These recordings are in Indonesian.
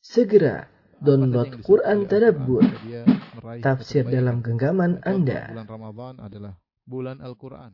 Segera download Quran Tadabbur, tafsir dalam genggaman Anda. Bulan Ramadan adalah bulan Al-Quran.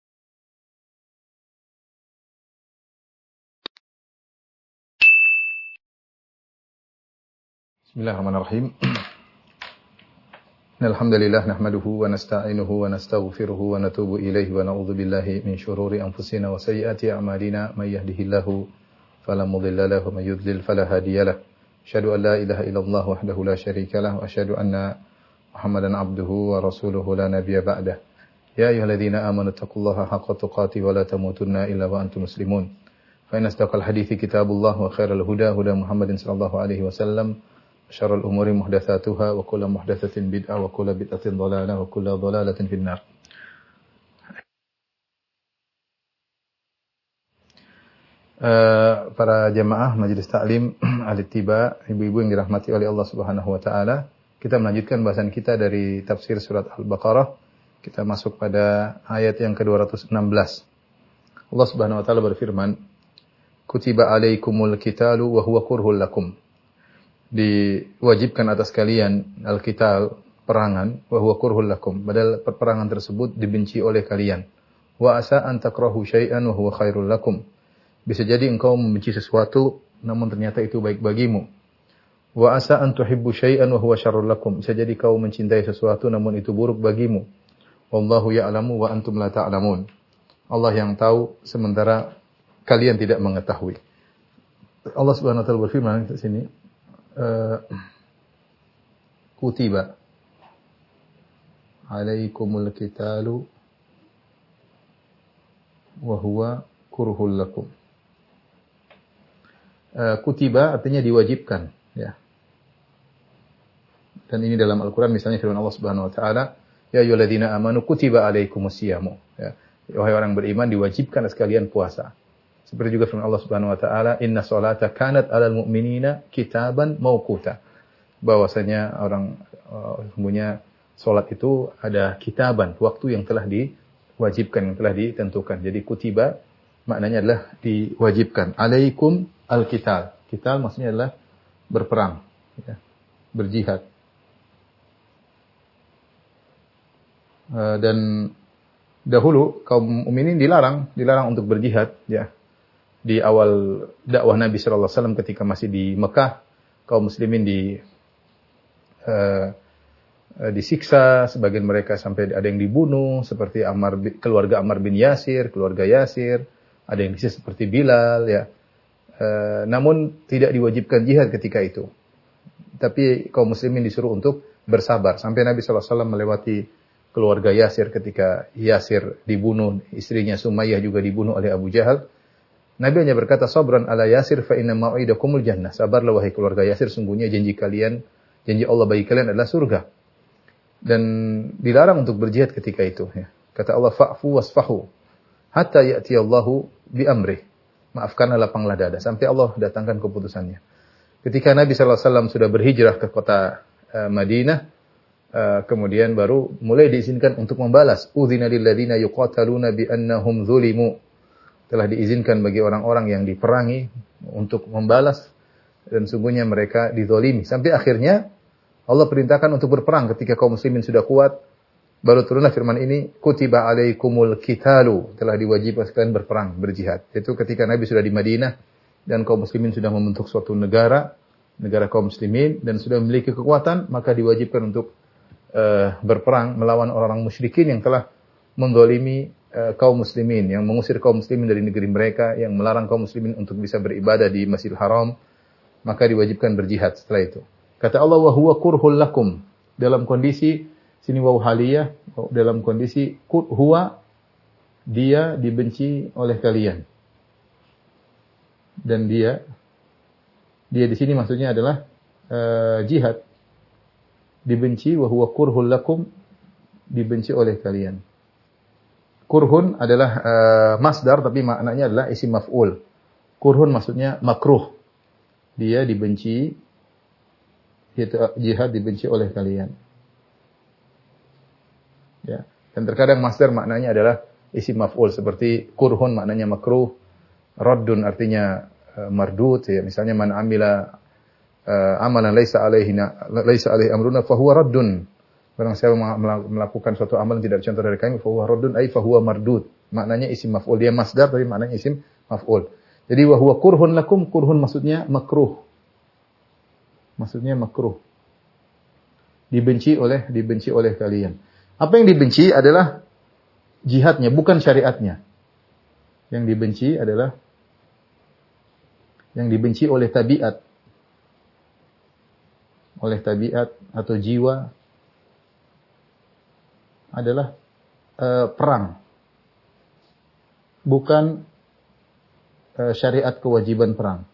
Bismillahirrahmanirrahim. Alhamdulillah nahmaduhu wa nasta'inuhu wa nastaghfiruhu wa natubu ilaihi wa na'udzu billahi min syururi anfusina wa sayyiati a'malina may yahdihillahu fala mudilla lahu wa may yudlil fala hadiyalah. Asyhadu an la ilaha illallah wahdahu la syarika lah wa asyhadu anna Muhammadan abduhu wa rasuluhu la nabiyya ba'dah. Ya ayyuhalladzina amanu taqullaha haqqa tuqatih wa la tamutunna illa wa antum muslimun. Fa inna asdaqal hadithi kitabullah wa khairal huda huda Muhammadin sallallahu alaihi wasallam. Syarrul umuri muhdatsatuha wa kullu muhdatsatin bid'ah wa kullu bid'atin dhalalah wa kullu dhalalatin finnar. Para jamaah majelis taklim ahli tiba, ibu-ibu yang dirahmati oleh Allah Subhanahu wa taala, kita melanjutkan bahasan kita dari tafsir surat Al-Baqarah. Kita masuk pada ayat yang ke-216. Allah Subhanahu wa taala berfirman, "Kutiba alaikumul qitalu wa huwa kurhul lakum." Diwajibkan atas kalian al-qital, perangan, wa huwa kurhul lakum, padahal peperangan tersebut dibenci oleh kalian. Wa asa an takrahu syai'an wa huwa khairul lakum. Bisa jadi engkau membenci sesuatu namun ternyata itu baik bagimu. Wa asa an tuhibbu syai'an wa huwa syarrul lakum. Bisa jadi kau mencintai sesuatu namun itu buruk bagimu. Wallahu ya'lamu wa antum la ta'lamun. Allah yang tahu sementara kalian tidak mengetahui. Allah Subhanahu wa taala berfirman di sini, kutiba alaikumul qitalu wa huwa kurhul lakum. Kutiba artinya diwajibkan, ya. Dan ini dalam Al-Quran misalnya firman Allah Subhanahu wa taala, ya ayyuhalladzina amanu kutiba alaikumusyamu, ya. Wahai orang beriman, diwajibkan atas kalian puasa. Seperti juga firman Allah Subhanahu wa taala, inna sholata kanat 'alal mu'minina kitaban mauquta. Bahwasanya sesungguhnya salat itu ada kitaban, waktu yang telah diwajibkan, yang telah ditentukan. Jadi kutiba maknanya adalah diwajibkan. Alaikum al-qital. Qital maksudnya adalah berperang, ya, berjihad. Dan dahulu kaum mukminin dilarang untuk berjihad, ya. Di awal dakwah Nabi sallallahu alaihi wasallam ketika masih di Mekah, kaum muslimin disiksa, sebagian mereka sampai ada yang dibunuh seperti keluarga Ammar bin Yasir, keluarga Yasir, ada yang disiksa seperti Bilal, ya. Namun tidak diwajibkan jihad ketika itu. Tapi kaum muslimin disuruh untuk bersabar sampai Nabi sallallahu alaihi wasallam melewati keluarga Yasir ketika Yasir dibunuh, istrinya Sumayyah juga dibunuh oleh Abu Jahal. Nabi hanya berkata, sabran ala Yasir fa inna mau'idakumul jannah. Sabarlah wahai keluarga Yasir, sungguhnya janji Allah bagi kalian adalah surga. Dan dilarang untuk berjihad ketika itu, ya. Kata Allah, fa'fu wasfahu hatta ya'tiyallahu bi amrih. Maafkanlah, lapanglah dada sampai Allah datangkan keputusannya. Ketika Nabi sallallahu alaihi wasallam sudah berhijrah ke kota Madinah, kemudian baru mulai diizinkan untuk membalas. Udzina lil ladzina yuqataluna bi annahum zulimu. Telah diizinkan bagi orang-orang yang diperangi untuk membalas, dan sungguhnya mereka dizalimi. Sampai akhirnya Allah perintahkan untuk berperang ketika kaum muslimin sudah kuat. Baru turunlah firman ini, kutiba alaikumul qitalu, telah diwajibkan kalian berperang, berjihad. Itu ketika Nabi sudah di Madinah dan kaum muslimin sudah membentuk suatu negara kaum muslimin dan sudah memiliki kekuatan, maka diwajibkan untuk berperang melawan orang-orang musyrikin yang telah menzalimi kaum muslimin, yang mengusir kaum muslimin dari negeri mereka, yang melarang kaum muslimin untuk bisa beribadah di Masjidil Haram, maka diwajibkan berjihad setelah itu. Kata Allah, wa huwa kurhul lakum. Dalam kondisi sini waw haliyah, dalam kondisi huwa, dia dibenci oleh kalian. Dan dia di sini maksudnya adalah jihad. Dibenci, wa huwa kurhul lakum, dibenci oleh kalian. Kurhun adalah masdar, tapi maknanya adalah isim maf'ul. Kurhun maksudnya makruh. Dia dibenci, yaitu jihad dibenci oleh kalian. Ya. Dan terkadang masdar maknanya adalah isim maf'ul, seperti kurhun maknanya makruh, raddun artinya mardud, ya. Misalnya man amila amalan laisa alaihi amruna fahuwa raddun. Barang siapa melakukan suatu amalan tidak dicontoh dari kami, fahuwa raddun ay fahuwa mardud. Maknanya isim maf'ul, dia masdar tapi maknanya isim maf'ul. Jadi wa huwa kurhun lakum, kurhun maksudnya makruh. Maksudnya makruh. Dibenci oleh kalian. Apa yang dibenci adalah jihadnya, bukan syariatnya. Yang dibenci oleh tabiat. Oleh tabiat atau jiwa adalah perang. Bukan syariat kewajiban perang.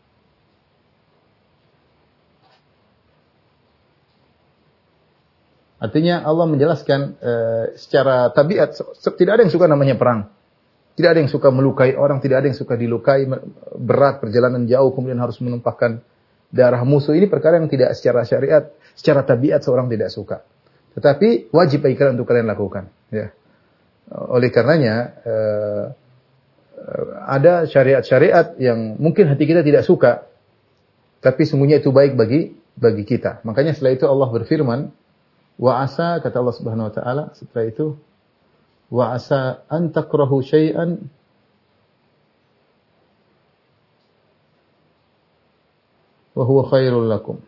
Artinya Allah menjelaskan secara tabiat tidak ada yang suka namanya perang. Tidak ada yang suka melukai orang, tidak ada yang suka dilukai, berat perjalanan jauh kemudian harus menumpahkan darah musuh. Ini perkara yang tidak secara syariat, secara tabiat seorang tidak suka. Tetapi wajib bagi kalian untuk kalian lakukan. Ya. Oleh karenanya ada syariat-syariat yang mungkin hati kita tidak suka, tapi sungguhnya itu baik bagi kita. Makanya setelah itu Allah berfirman, wa asa, kata Allah Subhanahu wa taala setelah itu, wa asa an takrahu syai'an wa huwa khairul lakum.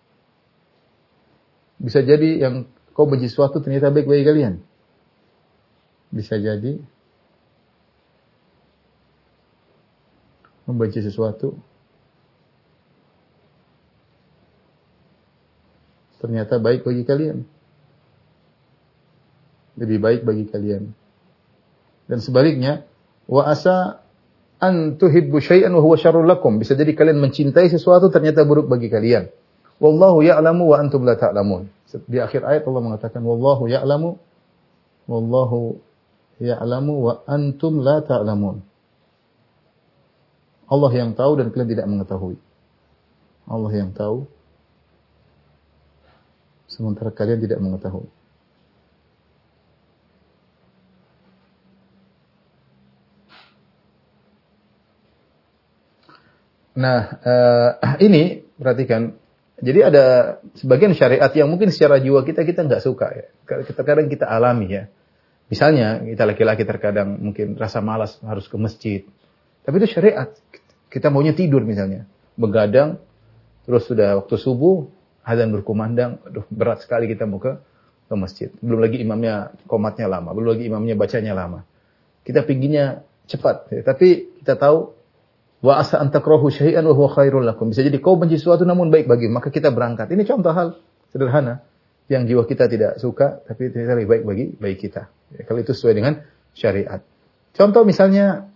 Bisa jadi yang kau benci sesuatu ternyata baik bagi kalian. Bisa jadi membenci sesuatu ternyata baik bagi kalian. Lebih baik bagi kalian. Dan sebaliknya, wa asa an tuhibbu syai'an wa huwa syarrul lakum. Bisa jadi kalian mencintai sesuatu ternyata buruk bagi kalian. Wallahu ya'lamu wa antum la ta'lamun. Di akhir ayat Allah mengatakan wallahu ya'lamu wa antum la ta'lamun. Allah yang tahu dan kalian tidak mengetahui. Allah yang tahu sementara kalian tidak mengetahui. Nah, ini perhatikan. Jadi ada sebagian syariat yang mungkin secara jiwa kita nggak suka ya. Kadang kita alami ya. Misalnya kita laki-laki terkadang mungkin rasa malas harus ke masjid. Tapi itu syariat. Kita maunya tidur misalnya, begadang, terus sudah waktu subuh, azan berkumandang, aduh berat sekali kita mau ke masjid. Belum lagi imamnya qomatnya lama, belum lagi imamnya bacanya lama. Kita pinginnya cepat, ya. Tapi kita tahu wa asa an takrahu syai'an wa huwa khairul lakum. Bisa jadi kau benci sesuatu namun baik bagimu, maka kita berangkat. Ini contoh hal sederhana yang jiwa kita tidak suka tapi ternyata lebih baik bagi kita. Ya, kalau itu sesuai dengan syariat. Contoh misalnya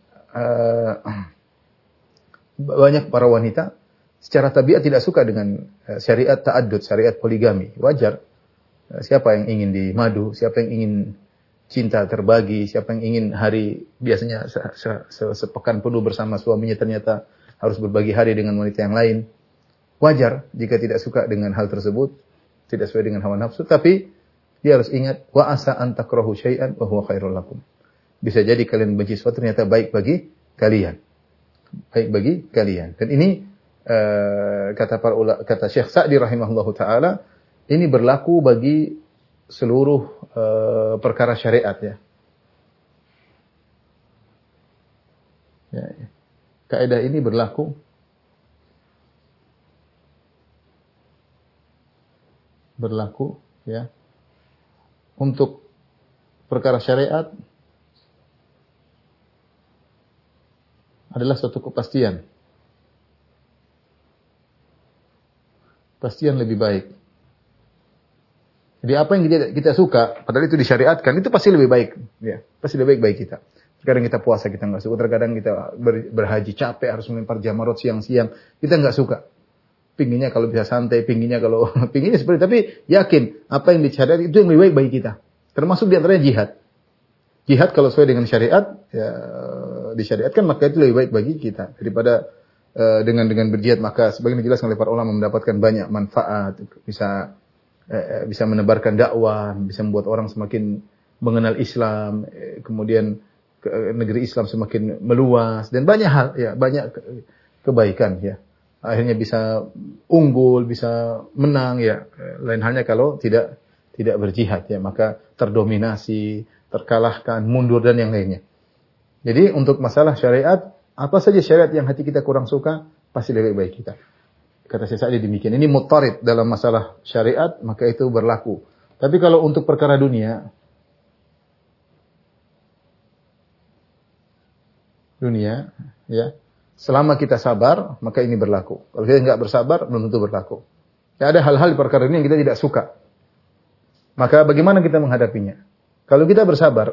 banyak para wanita secara tabiat tidak suka dengan syariat ta'addud, syariat poligami. Wajar. Siapa yang ingin dimadu, siapa yang ingin cinta terbagi, siapa yang ingin hari biasanya sepekan penuh bersama suaminya ternyata harus berbagi hari dengan wanita yang lain. Wajar jika tidak suka dengan hal tersebut, tidak sesuai dengan hawa nafsu, tapi dia harus ingat wa asa an takrahu syai'an wa huwa khairul lakum. Bisa jadi kalian benci sesuatu ternyata baik bagi kalian. Baik bagi kalian. Dan ini kata Syekh Sa'di rahimahullahu taala, ini berlaku bagi seluruh perkara syariat ya. Kaidah ini berlaku ya untuk perkara syariat adalah suatu kepastian. Kepastian lebih baik. Jadi apa yang kita suka, padahal itu disyariatkan, itu pasti lebih baik. Ya, pasti lebih baik bagi kita. Terkadang kita puasa, kita nggak suka. Terkadang kita berhaji capek, harus melempar jamarot siang-siang. Kita nggak suka. Pinginnya kalau bisa santai, pinginnya seperti. Tapi yakin, apa yang disyariatkan itu yang lebih baik bagi kita. Termasuk di antaranya jihad. Jihad kalau sesuai dengan syariat, ya disyariatkan, maka itu lebih baik bagi kita. Daripada dengan berjihad, maka sebagian dijelaskan oleh para ulama mendapatkan banyak manfaat. Bisa menebarkan dakwah, bisa membuat orang semakin mengenal Islam, kemudian negeri Islam semakin meluas dan banyak hal ya, banyak kebaikan ya. akhirnya bisa unggul, bisa menang ya. Lain halnya kalau tidak berjihad ya, maka terdominasi, terkalahkan, mundur dan yang lainnya. Jadi untuk masalah syariat, apa saja syariat yang hati kita kurang suka, pasti lebih baik kita. Kata Syekh Sa'di demikian. Ini muttarid dalam masalah syariat, maka itu berlaku. Tapi kalau untuk perkara dunia ya, selama kita sabar, maka ini berlaku. Kalau kita nggak bersabar, belum tentu berlaku. Ya, ada hal-hal di perkara dunia yang kita tidak suka. Maka bagaimana kita menghadapinya? Kalau kita bersabar,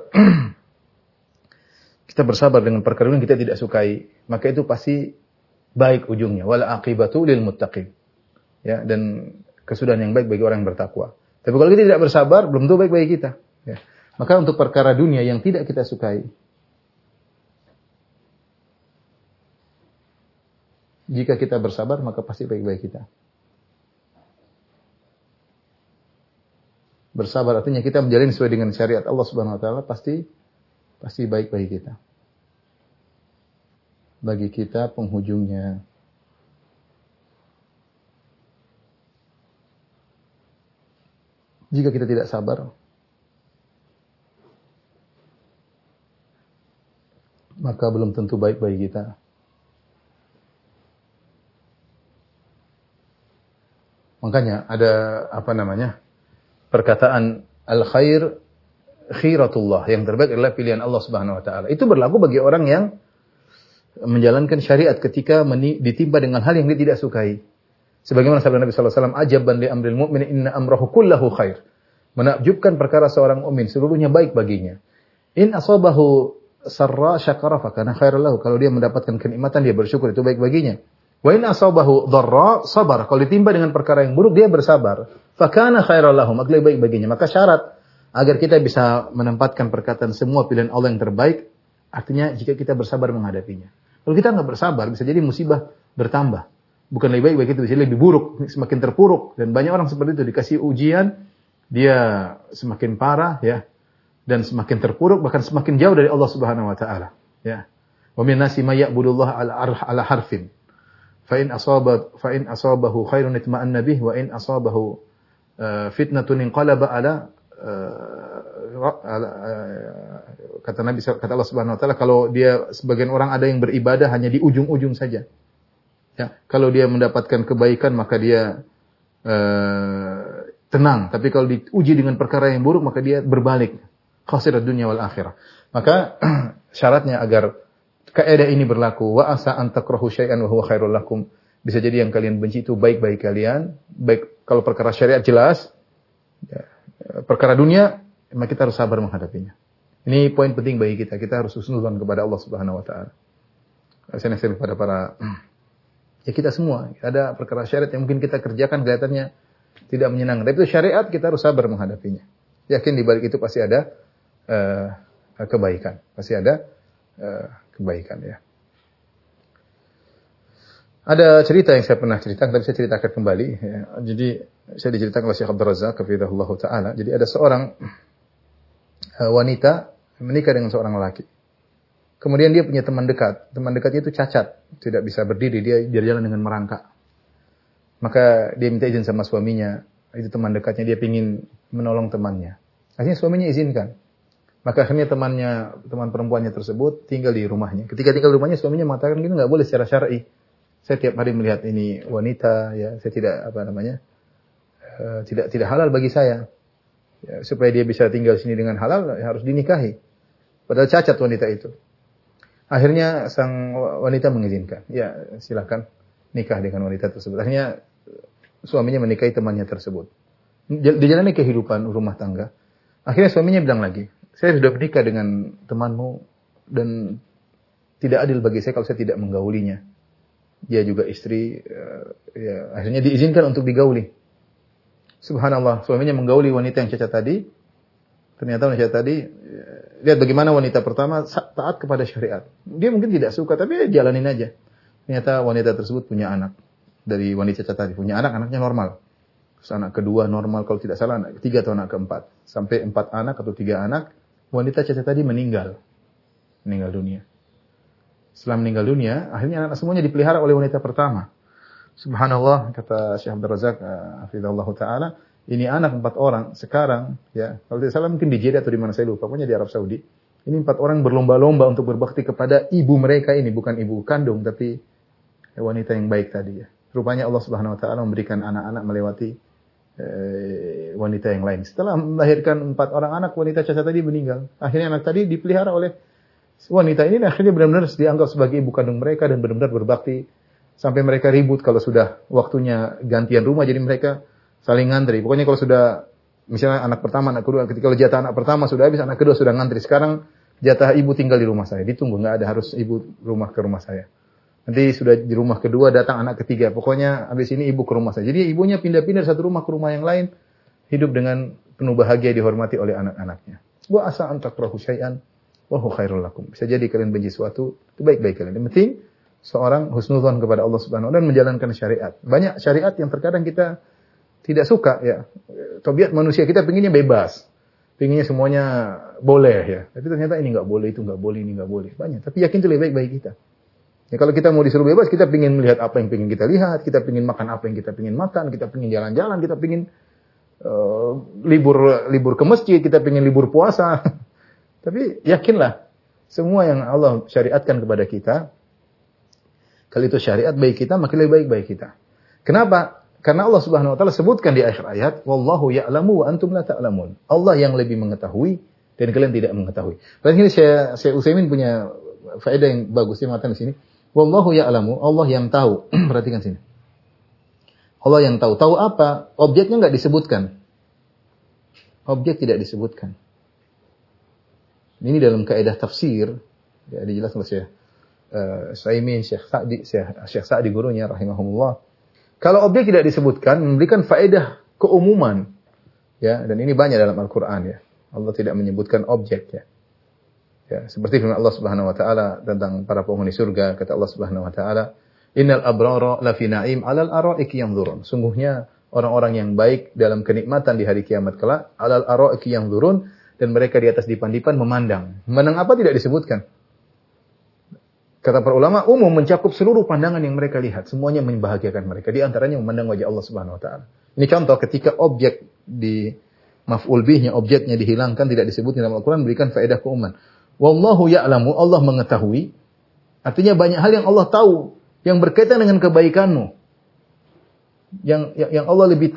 kita bersabar dengan perkara yang kita tidak sukai, maka itu pasti baik ujungnya. Wal aqibatu lil muttaqin. Ya, dan kesudahan yang baik bagi orang yang bertakwa. Tapi kalau kita tidak bersabar, belum tentu baik bagi kita. Ya. Maka untuk perkara dunia yang tidak kita sukai, jika kita bersabar, maka pasti baik bagi kita. Bersabar artinya kita menjalani sesuai dengan syariat Allah Subhanahu wa taala, pasti baik bagi kita. Bagi kita penghujungnya. Jika kita tidak sabar, maka belum tentu baik bagi kita. Makanya ada perkataan al-khair khiratullah, yang terbaik adalah pilihan Allah Subhanahu wa taala. Itu berlaku bagi orang yang menjalankan syariat ketika ditimpa dengan hal yang dia tidak sukai. Sebagaimana sabda Nabi sallallahu alaihi wasallam, ajaban li amril mu'min inna amrahu kullahu khair. Menakjubkan perkara seorang mukmin, seluruhnya baik baginya. In asabahu sarra syakara fa kana khairan lahu. Kalau dia mendapatkan kenikmatan, dia bersyukur, itu baik baginya. Wa in asabahu dharra sabar. Kalau ditimpa dengan perkara yang buruk, dia bersabar. Fa kana khairan lahu, maka lebih baik baginya. Maka syarat agar kita bisa menempatkan perkataan semua pilihan Allah yang terbaik, artinya jika kita bersabar menghadapinya. Kalau kita nggak bersabar, bisa jadi musibah bertambah. Bukan lebih baik, itu bisa lebih buruk, semakin terpuruk. Dan banyak orang seperti itu, dikasih ujian, dia semakin parah, ya, dan semakin terpuruk, bahkan semakin jauh dari Allah Subhanahu Wa Taala. Ya. Wa min nasi may ya'budullah ala harfin. Fa in asabahu khairun itma'anna bih, wa in asabahu fitnatun inqalaba kata Allah Subhanahu Wa Taala, kalau dia, sebagian orang ada yang beribadah hanya di ujung-ujung saja. Ya, kalau dia mendapatkan kebaikan maka dia tenang, tapi kalau diuji dengan perkara yang buruk maka dia berbalik. Khasirat dunya wal akhirah. Maka syaratnya agar kaidah ini berlaku, wa asa an takrahu syai'an wa huwa khairul lakum. Bisa jadi yang kalian benci itu baik bagi kalian. Baik kalau perkara syariat jelas, ya, perkara dunia maka kita harus sabar menghadapinya. Ini poin penting bagi kita. Kita harus husnuzan kepada Allah Subhanahu wa taala. Saya nasihat kepada para ya kita semua, ada perkara syariat yang mungkin kita kerjakan kelihatannya tidak menyenangkan. Tapi itu syariat, kita harus sabar menghadapinya. Yakin di balik itu pasti ada kebaikan. Pasti ada kebaikan ya. Ada cerita yang saya pernah ceritakan, tapi saya ceritakan kembali. Ya. Jadi saya diceritakan oleh Syekh Abdul Razak, hafizahullah ta'ala. Jadi ada seorang wanita menikah dengan seorang lelaki. Kemudian dia punya teman dekat. Teman dekatnya itu cacat, tidak bisa berdiri, dia berjalan dengan merangkak. Maka dia minta izin sama suaminya. Itu teman dekatnya, dia ingin menolong temannya. Akhirnya suaminya izinkan. Maka akhirnya teman perempuannya tersebut tinggal di rumahnya. Ketika tinggal di rumahnya, suaminya mengatakan gini, nggak boleh secara syar'i. Saya tiap hari melihat ini wanita, ya, saya tidak halal bagi saya. Ya, supaya dia bisa tinggal di sini dengan halal, harus dinikahi. Padahal cacat wanita itu. Akhirnya sang wanita mengizinkan. Ya, silakan nikah dengan wanita tersebut. Akhirnya suaminya menikahi temannya tersebut. Dijalani kehidupan rumah tangga. Akhirnya suaminya bilang lagi, saya sudah menikah dengan temanmu dan tidak adil bagi saya kalau saya tidak menggaulinya. Dia juga istri, ya, akhirnya diizinkan untuk digauli. Subhanallah, suaminya menggauli wanita yang cacat tadi. Ternyata wanita tadi, lihat bagaimana wanita pertama taat kepada syariat. Dia mungkin tidak suka, tapi jalanin aja. Ternyata wanita tersebut punya anak. Dari wanita cacat tadi, punya anak, anaknya normal. Terus anak kedua normal, kalau tidak salah anak ketiga atau anak keempat. Sampai 4 anak atau 3 anak, wanita cacat tadi meninggal dunia. Setelah meninggal dunia, akhirnya anak semuanya dipelihara oleh wanita pertama. Subhanallah, kata Syekh Abdul Razak hafizallahu taala, ini anak 4 orang sekarang ya, kalau tidak salah mungkin di Jeddah atau di mana saya lupa, pokoknya di Arab Saudi. Ini 4 orang berlomba-lomba untuk berbakti kepada ibu mereka ini, bukan ibu kandung tapi wanita yang baik tadi ya. Rupanya Allah Subhanahu wa taala memberikan anak-anak melewati wanita yang lain. Setelah melahirkan 4 orang anak, wanita cacat tadi meninggal. Akhirnya anak tadi dipelihara oleh wanita ini, dan akhirnya benar-benar dianggap sebagai ibu kandung mereka dan benar-benar berbakti sampai mereka ribut kalau sudah waktunya gantian rumah, jadi mereka saling ngantri. Pokoknya kalau sudah misalnya anak pertama, anak kedua, ketika jatah anak pertama sudah habis, anak kedua sudah ngantri. Sekarang jatah ibu tinggal di rumah saya, ditunggu, nggak ada harus ibu ke rumah saya. Nanti sudah di rumah kedua datang anak ketiga. Pokoknya habis ini ibu ke rumah saya. Jadi ibunya pindah-pindah dari satu rumah ke rumah yang lain, hidup dengan penuh bahagia, dihormati oleh anak-anaknya. Wa asa an takrahu syai'an wa huwa khairul lakum. Bisa jadi kalian benci sesuatu, itu baik-baik kalian. Yang penting seorang husnudzon kepada Allah Subhanahu wa taala dan menjalankan syariat. Banyak syariat yang terkadang kita tidak suka ya. Tabiat manusia kita pinginnya bebas. Pinginnya semuanya boleh ya. Tapi ternyata ini enggak boleh, itu enggak boleh, ini enggak boleh. Banyak. Tapi yakin itu lebih baik bagi kita. Ya kalau kita mau disuruh bebas, kita pingin melihat apa yang pingin kita lihat, kita pingin makan apa yang kita pingin makan, kita pingin jalan-jalan, kita pingin libur ke masjid, kita pingin libur puasa. Tapi yakinlah, semua yang Allah syariatkan kepada kita, kalau itu syariat bagi kita, maka lebih baik bagi kita. Kenapa? Karena Allah Subhanahu wa taala sebutkan di akhir ayat, wallahu ya'lamu wa antum la ta'lamun. Allah yang lebih mengetahui dan kalian tidak mengetahui. Dan ini saya Utsaimin punya faedah yang bagus dia mengatakan di sini. Wallahu ya'lamu, Allah yang tahu. Perhatikan sini. Allah yang tahu. Tahu apa? Objeknya enggak disebutkan. Objek tidak disebutkan. Ini dalam kaidah tafsir, ya dijelaskan oleh Syekh Utsaimin, Syekh Sa'di gurunya rahimahumullah. Kalau objek tidak disebutkan memberikan faedah keumuman. Ya, dan ini banyak dalam Al-Qur'an ya. Allah tidak menyebutkan objek ya. Ya, seperti firman Allah Subhanahu wa taala tentang para penghuni surga, kata Allah Subhanahu wa taala, "Innal abrara lafi na'im 'alal ara'iki yanzurun." Sungguhnya orang-orang yang baik dalam kenikmatan di hari kiamat kelak, 'alal ara'iki yanzurun, dan mereka di atas dipan-dipan memandang. Memandang apa tidak disebutkan. Kata para ulama, umum mencakup seluruh pandangan yang mereka lihat, semuanya membahagiakan mereka. Di antaranya memandang wajah Allah Subhanahu wa taala. Ini contoh ketika objek di maf'ul bihnya, objeknya dihilangkan, tidak disebut dalam Al-Qur'an, memberikan faedah keumuman. Wallahu ya'lamu, Allah mengetahui. Artinya banyak hal yang Allah tahu yang berkaitan dengan kebaikanmu. Yang Allah lebih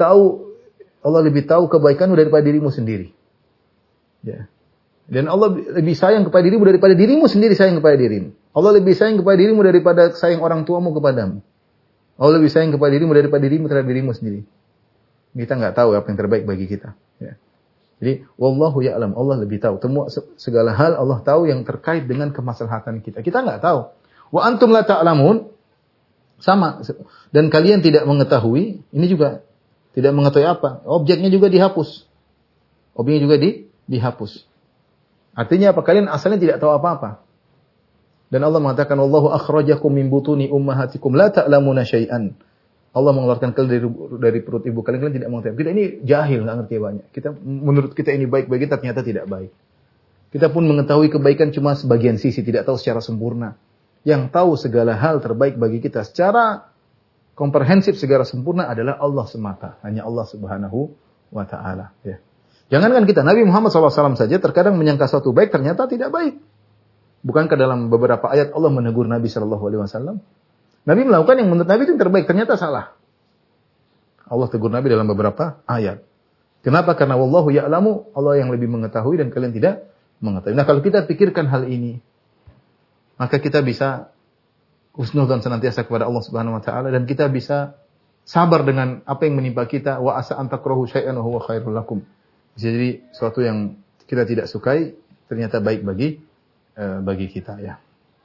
tahu kebaikanmu daripada dirimu sendiri. Ya. Dan Allah lebih sayang kepada dirimu daripada dirimu sendiri sayang kepada dirimu. Allah lebih sayang kepada dirimu daripada sayang orang tuamu kepadamu. Allah lebih sayang kepada dirimu daripada dirimu terhadap dirimu sendiri. Kita nggak tahu apa yang terbaik bagi kita. Ya. Jadi, wallahu ya'lam, Allah lebih tahu. Segala hal Allah tahu yang terkait dengan kemaslahatan kita. Kita nggak tahu. Wa antum la ta'lamun, sama. Dan kalian tidak mengetahui, ini juga tidak mengetahui apa. Objeknya juga dihapus. Objeknya juga dihapus. Artinya apa? Kalian asalnya tidak tahu apa-apa. Dan Allah mengatakan, wallahu akhrajakum min butuni ummahatikum la ta'lamuna syai'an. Allah mengeluarkan kalian dari perut ibu kalian tidak mengetahui. Kita ini jahil, nggak ngerti banyak. Menurut kita ini baik bagi kita, ternyata tidak baik. Kita pun mengetahui kebaikan cuma sebagian sisi, tidak tahu secara sempurna. Yang tahu segala hal terbaik bagi kita secara komprehensif, segala sempurna adalah Allah semata. Hanya Allah Subhanahu wa taala. Ya. Jangankan kita, Nabi Muhammad SAW saja terkadang menyangka suatu baik, ternyata tidak baik. Bukankah dalam beberapa ayat Allah menegur Nabi SAW? Nabi melakukan yang menurut Nabi itu yang terbaik, ternyata salah. Allah tegur Nabi dalam beberapa ayat. Kenapa? Karena wallahu ya'lamu, Allah yang lebih mengetahui dan kalian tidak mengetahui. Nah, kalau kita pikirkan hal ini, maka kita bisa husnudzon senantiasa kepada Allah Subhanahu wa taala dan kita bisa sabar dengan apa yang menimpa kita. Wa asa an takrahu syai'an wa huwa khairul lakum. Jadi sesuatu yang kita tidak sukai ternyata baik bagi kita ya.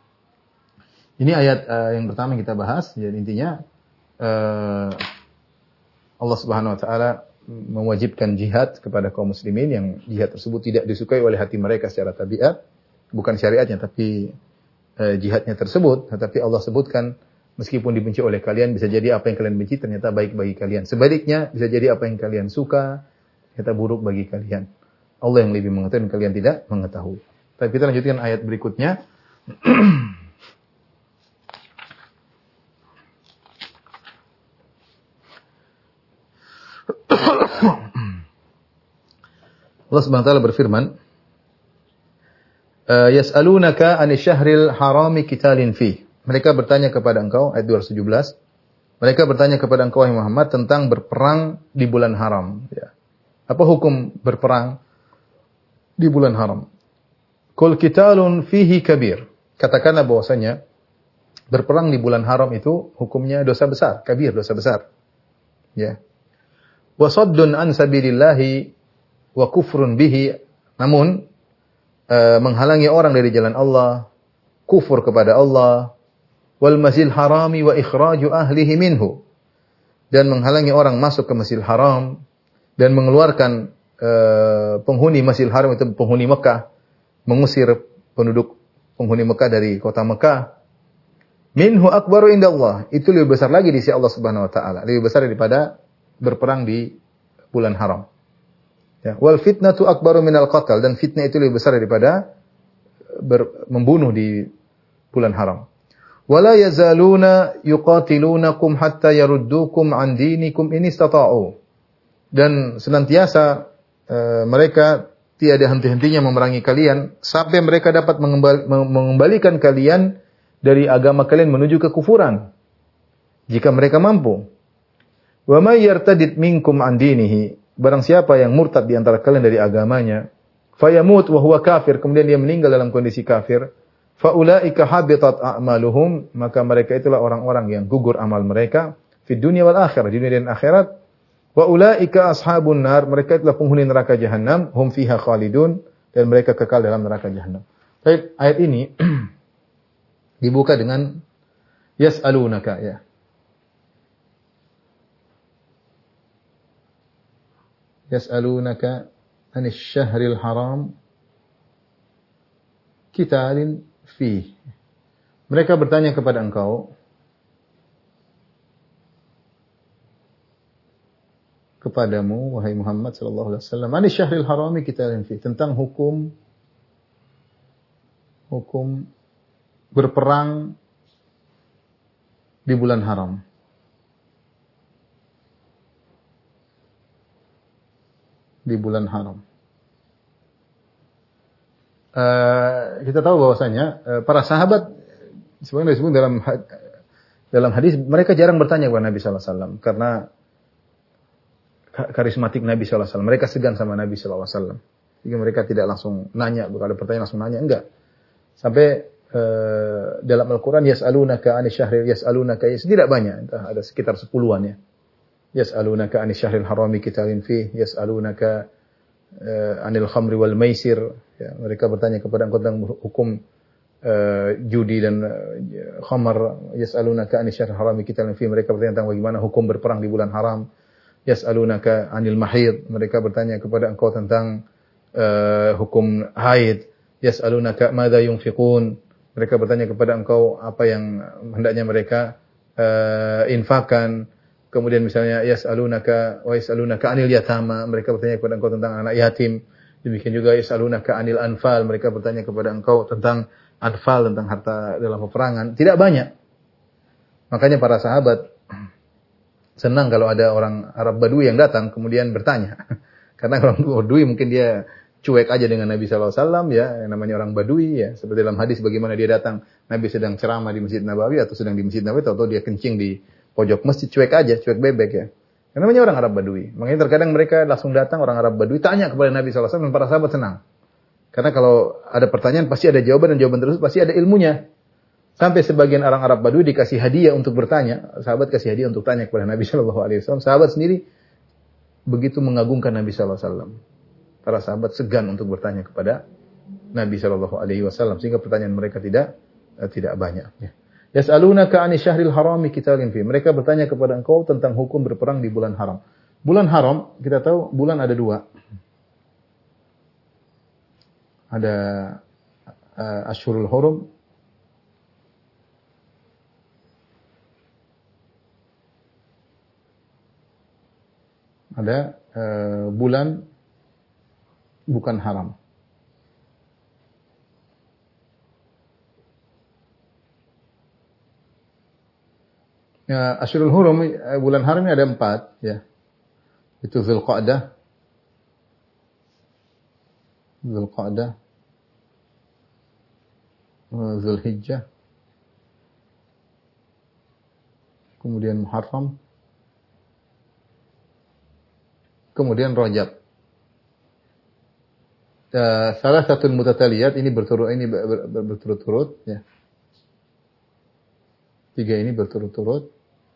Ini ayat yang pertama yang kita bahas. Jadi intinya Allah Subhanahu wa taala mewajibkan jihad kepada kaum muslimin yang jihad tersebut tidak disukai oleh hati mereka secara tabiat, bukan syariatnya tapi jihadnya tersebut, tetapi Allah sebutkan meskipun dibenci oleh kalian bisa jadi apa yang kalian benci ternyata baik bagi kalian. Sebaliknya bisa jadi apa yang kalian suka ternyata buruk bagi kalian. Allah yang lebih mengetahui dan kalian tidak mengetahui. Tapi kita lanjutkan ayat berikutnya. Allah Subhanahu wa taala berfirman, yas'alunaka 'anil syahril harami qitalin fi. Mereka bertanya kepada engkau, ayat 217. Mereka bertanya kepada engkau wahai Muhammad tentang berperang di bulan haram, ya. Apa hukum berperang di bulan haram? Qul qitalun fihi kabir. Katakanlah bahwasanya berperang di bulan haram itu hukumnya dosa besar, kabir, dosa besar. Ya. Wa saddun an sabilillahi wa kufrun bihi. Namun menghalangi orang dari jalan Allah, kufur kepada Allah, wal masjidil harami wa ikhraju ahlihi minhu. Dan menghalangi orang masuk ke Masjidil Haram dan mengeluarkan penghuni Masjidil Haram itu penghuni Mekah, mengusir penduduk penghuni Mekah dari kota Mekah. Minhu akbaru indallah. Itu lebih besar lagi di sisi Allah Subhanahu wa taala, lebih besar daripada berperang di bulan haram. Ya, wal fitnatu akbaru minal qatl, dan fitnah itu lebih besar daripada membunuh di bulan haram. Wala yazaluna yuqatilunakum hatta yaruddukum an dinikum in istata'u. Dan senantiasa mereka tiada henti-hentinya memerangi kalian sampai mereka dapat mengembalikan kalian dari agama kalian menuju kekufuran jika mereka mampu. Wa may yartadid minkum an dinihi, barang siapa yang murtad di antara kalian dari agamanya, fayamut wa huwa kafir, kemudian dia meninggal dalam kondisi kafir, faulaika habitat a'maluhum, maka mereka itulah orang-orang yang gugur amal mereka di dunia wal akhirah, di dunia dan akhirat. Wa ulaika ashabun nar, mereka itulah penghuni neraka jahanam, hum fiha khalidun, dan mereka kekal dalam neraka jahanam. Baik, ayat ini dibuka dengan yas'alunaka, ya. Yas'alunaka 'anil syahril haram qitalin fi. Mereka bertanya kepada engkau kepadamu wahai Muhammad sallallahu alaihi wasallam, 'anil syahril harami qitalin fi, tentang hukum berperang di bulan haram. Di bulan haram. Kita tahu bahwasanya para sahabat sebenarnya disebut dalam hadis, mereka jarang bertanya kepada Nabi sallallahu alaihi wasallam karena karismatik Nabi sallallahu alaihi wasallam. Mereka segan sama Nabi sallallahu alaihi wasallam. Jadi mereka tidak langsung nanya, kalau ada pertanyaan langsung nanya, enggak. Sampai dalam Al-Qur'an yas'alunaka 'anil syahril, yas'alunaka, tidak banyak, ada sekitar 10-an ya. Yas'alunaka 'anil syahril harami qitalin fihi, yas'alunaka 'anil khamri wal maisir, ya, mereka bertanya kepada engkau tentang hukum judi dan khamar. Yas'alunaka 'anil syahril harami qitalin fihi, mereka bertanya tentang bagaimana hukum berperang di bulan haram. Yas'alunaka 'anil mahid, mereka bertanya kepada engkau tentang hukum haid. Yas'alunaka madza yunfiqun, mereka bertanya kepada engkau apa yang hendaknya mereka infakkan. Kemudian misalnya yas'alunaka wa yas'alunaka 'anil yatama, mereka bertanya kepada engkau tentang anak yatim. Demikian juga yas'alunaka 'anil anfal, mereka bertanya kepada engkau tentang anfal, tentang harta dalam peperangan. Tidak banyak. Makanya para sahabat senang kalau ada orang Arab Badui yang datang kemudian bertanya. Karena orang Badui mungkin dia cuek aja dengan Nabi sallallahu alaihi wasallam, ya, yang namanya orang Badui, ya. Seperti dalam hadis bagaimana dia datang, Nabi sedang ceramah di Masjid Nabawi atau sedang di Masjid Nabawi, atau dia kencing di pojok masjid, cuek aja, cuek bebek, ya. Yang namanya orang Arab Badui. Makanya terkadang mereka langsung datang, orang Arab Badui tanya kepada Nabi sallallahu alaihi wasallam, dan para sahabat senang. Karena kalau ada pertanyaan pasti ada jawaban, dan jawaban tersebut pasti ada ilmunya. Sampai sebagian orang Arab Badui dikasih hadiah untuk bertanya, sahabat kasih hadiah untuk tanya kepada Nabi sallallahu alaihi wasallam. Sahabat sendiri begitu mengagungkan Nabi sallallahu alaihi wasallam. Para sahabat segan untuk bertanya kepada Nabi sallallahu alaihi wasallam, sehingga pertanyaan mereka tidak banyak, ya. Yas'alunaka 'anil syahril harami qitalin fi, mereka bertanya kepada engkau tentang hukum berperang di bulan haram. Bulan haram, kita tahu bulan ada 2. Ada Ashhurul Hurum, ada bulan bukan haram. Ya, Ashhurul Hurum, bulan haram ini ada 4, ya. Itu Zulqa'dah, Zulhijjah, kemudian Muharram, kemudian Rajab. Salah satu mutataliyat ini berturut-turut ya. 3 ini berturut-turut.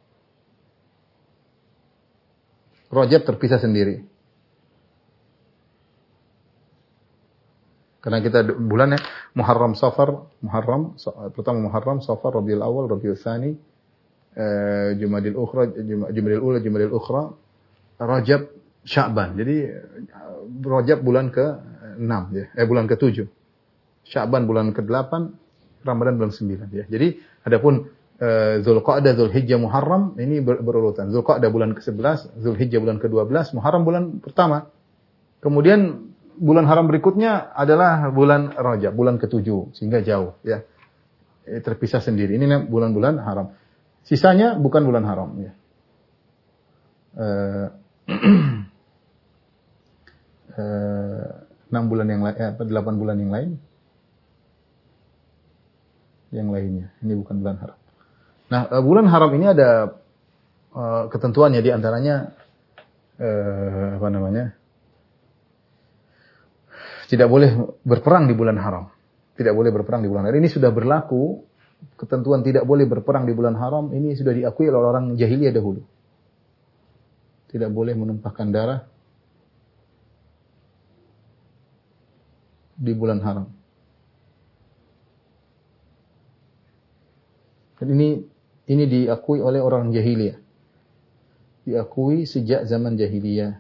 Rajab terpisah sendiri. Karena kita bulannya Muharram, pertama Muharram, Safar, Rabiul Awal, Rabiul Tsani, Jumadil Ula, Jumadil Ukhra, Rajab, Sya'ban. Jadi Rajab bulan ke-6 ya, bulan ke-7. Sya'ban bulan ke-8, Ramadan bulan 9 ya. Jadi adapun Zulqa'dah, Zulhijjah, Muharram ini berurutan. Zulqa'dah bulan ke-11, Zulhijjah bulan ke-12, Muharram bulan pertama. Kemudian bulan haram berikutnya adalah bulan Rajab, bulan ke-7, sehingga jauh ya. Terpisah sendiri. Ini bulan-bulan haram. Sisanya bukan bulan haram ya. 6 bulan yang lain, 8 bulan yang lain. Yang lainnya, ini bukan bulan haram. Nah, bulan haram ini ada ketentuannya, di antaranya tidak boleh berperang di bulan haram. Tidak boleh berperang di bulan haram. Ini sudah berlaku, ketentuan tidak boleh berperang di bulan haram ini sudah diakui oleh orang jahiliyah dahulu. Tidak boleh menumpahkan darah di bulan haram. Dan ini diakui oleh orang jahiliyah. Diakui sejak zaman jahiliyah.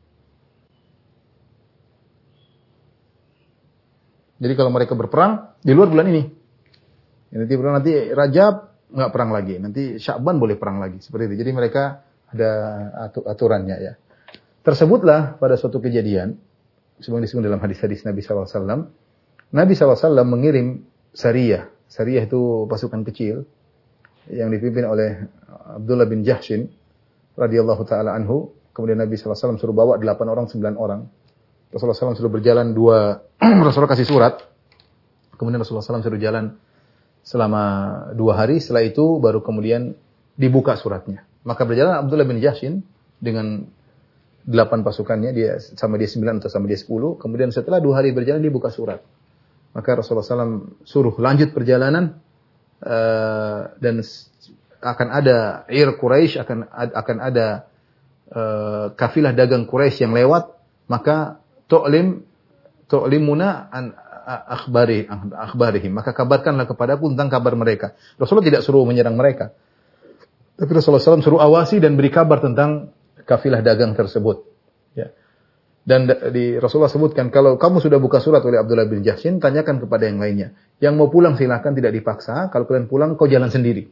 Jadi kalau mereka berperang di luar bulan ini, nanti Rajab nggak perang lagi, nanti Sya'ban boleh perang lagi, seperti itu. Jadi mereka ada aturannya ya. Tersebutlah pada suatu kejadian, sebagaimana disebut dalam hadis-hadis Nabi SAW. Nabi SAW mengirim sariyah. Sariyah itu pasukan kecil yang dipimpin oleh Abdullah bin Jahshin radhiyallahu taala anhu. Kemudian Nabi SAW suruh bawa 8 orang, 9 orang. Rasulullah SAW suruh berjalan 2, Rasulullah kasih surat. Kemudian Rasulullah SAW suruh jalan selama 2 hari. Setelah itu baru kemudian dibuka suratnya. Maka berjalan Abdullah bin Jahshin dengan 8 pasukannya, dia 9 atau sama dia 10. Kemudian setelah 2 hari berjalan dibuka surat. Maka Rasulullah SAW suruh lanjut perjalanan. Dan akan ada Quraisy, akan ada kafilah dagang Quraisy yang lewat, maka tu'limuna an akhbarihim, maka kabarkanlah kepadaku tentang kabar mereka. Rasulullah tidak suruh menyerang mereka, tapi Rasulullah SAW suruh awasi dan beri kabar tentang kafilah dagang tersebut ya. Dan Rasulullah sebutkan, kalau kamu sudah buka surat oleh Abdullah bin Jahshin, tanyakan kepada yang lainnya. Yang mau pulang silahkan, tidak dipaksa. Kalau kalian pulang, kau jalan sendiri.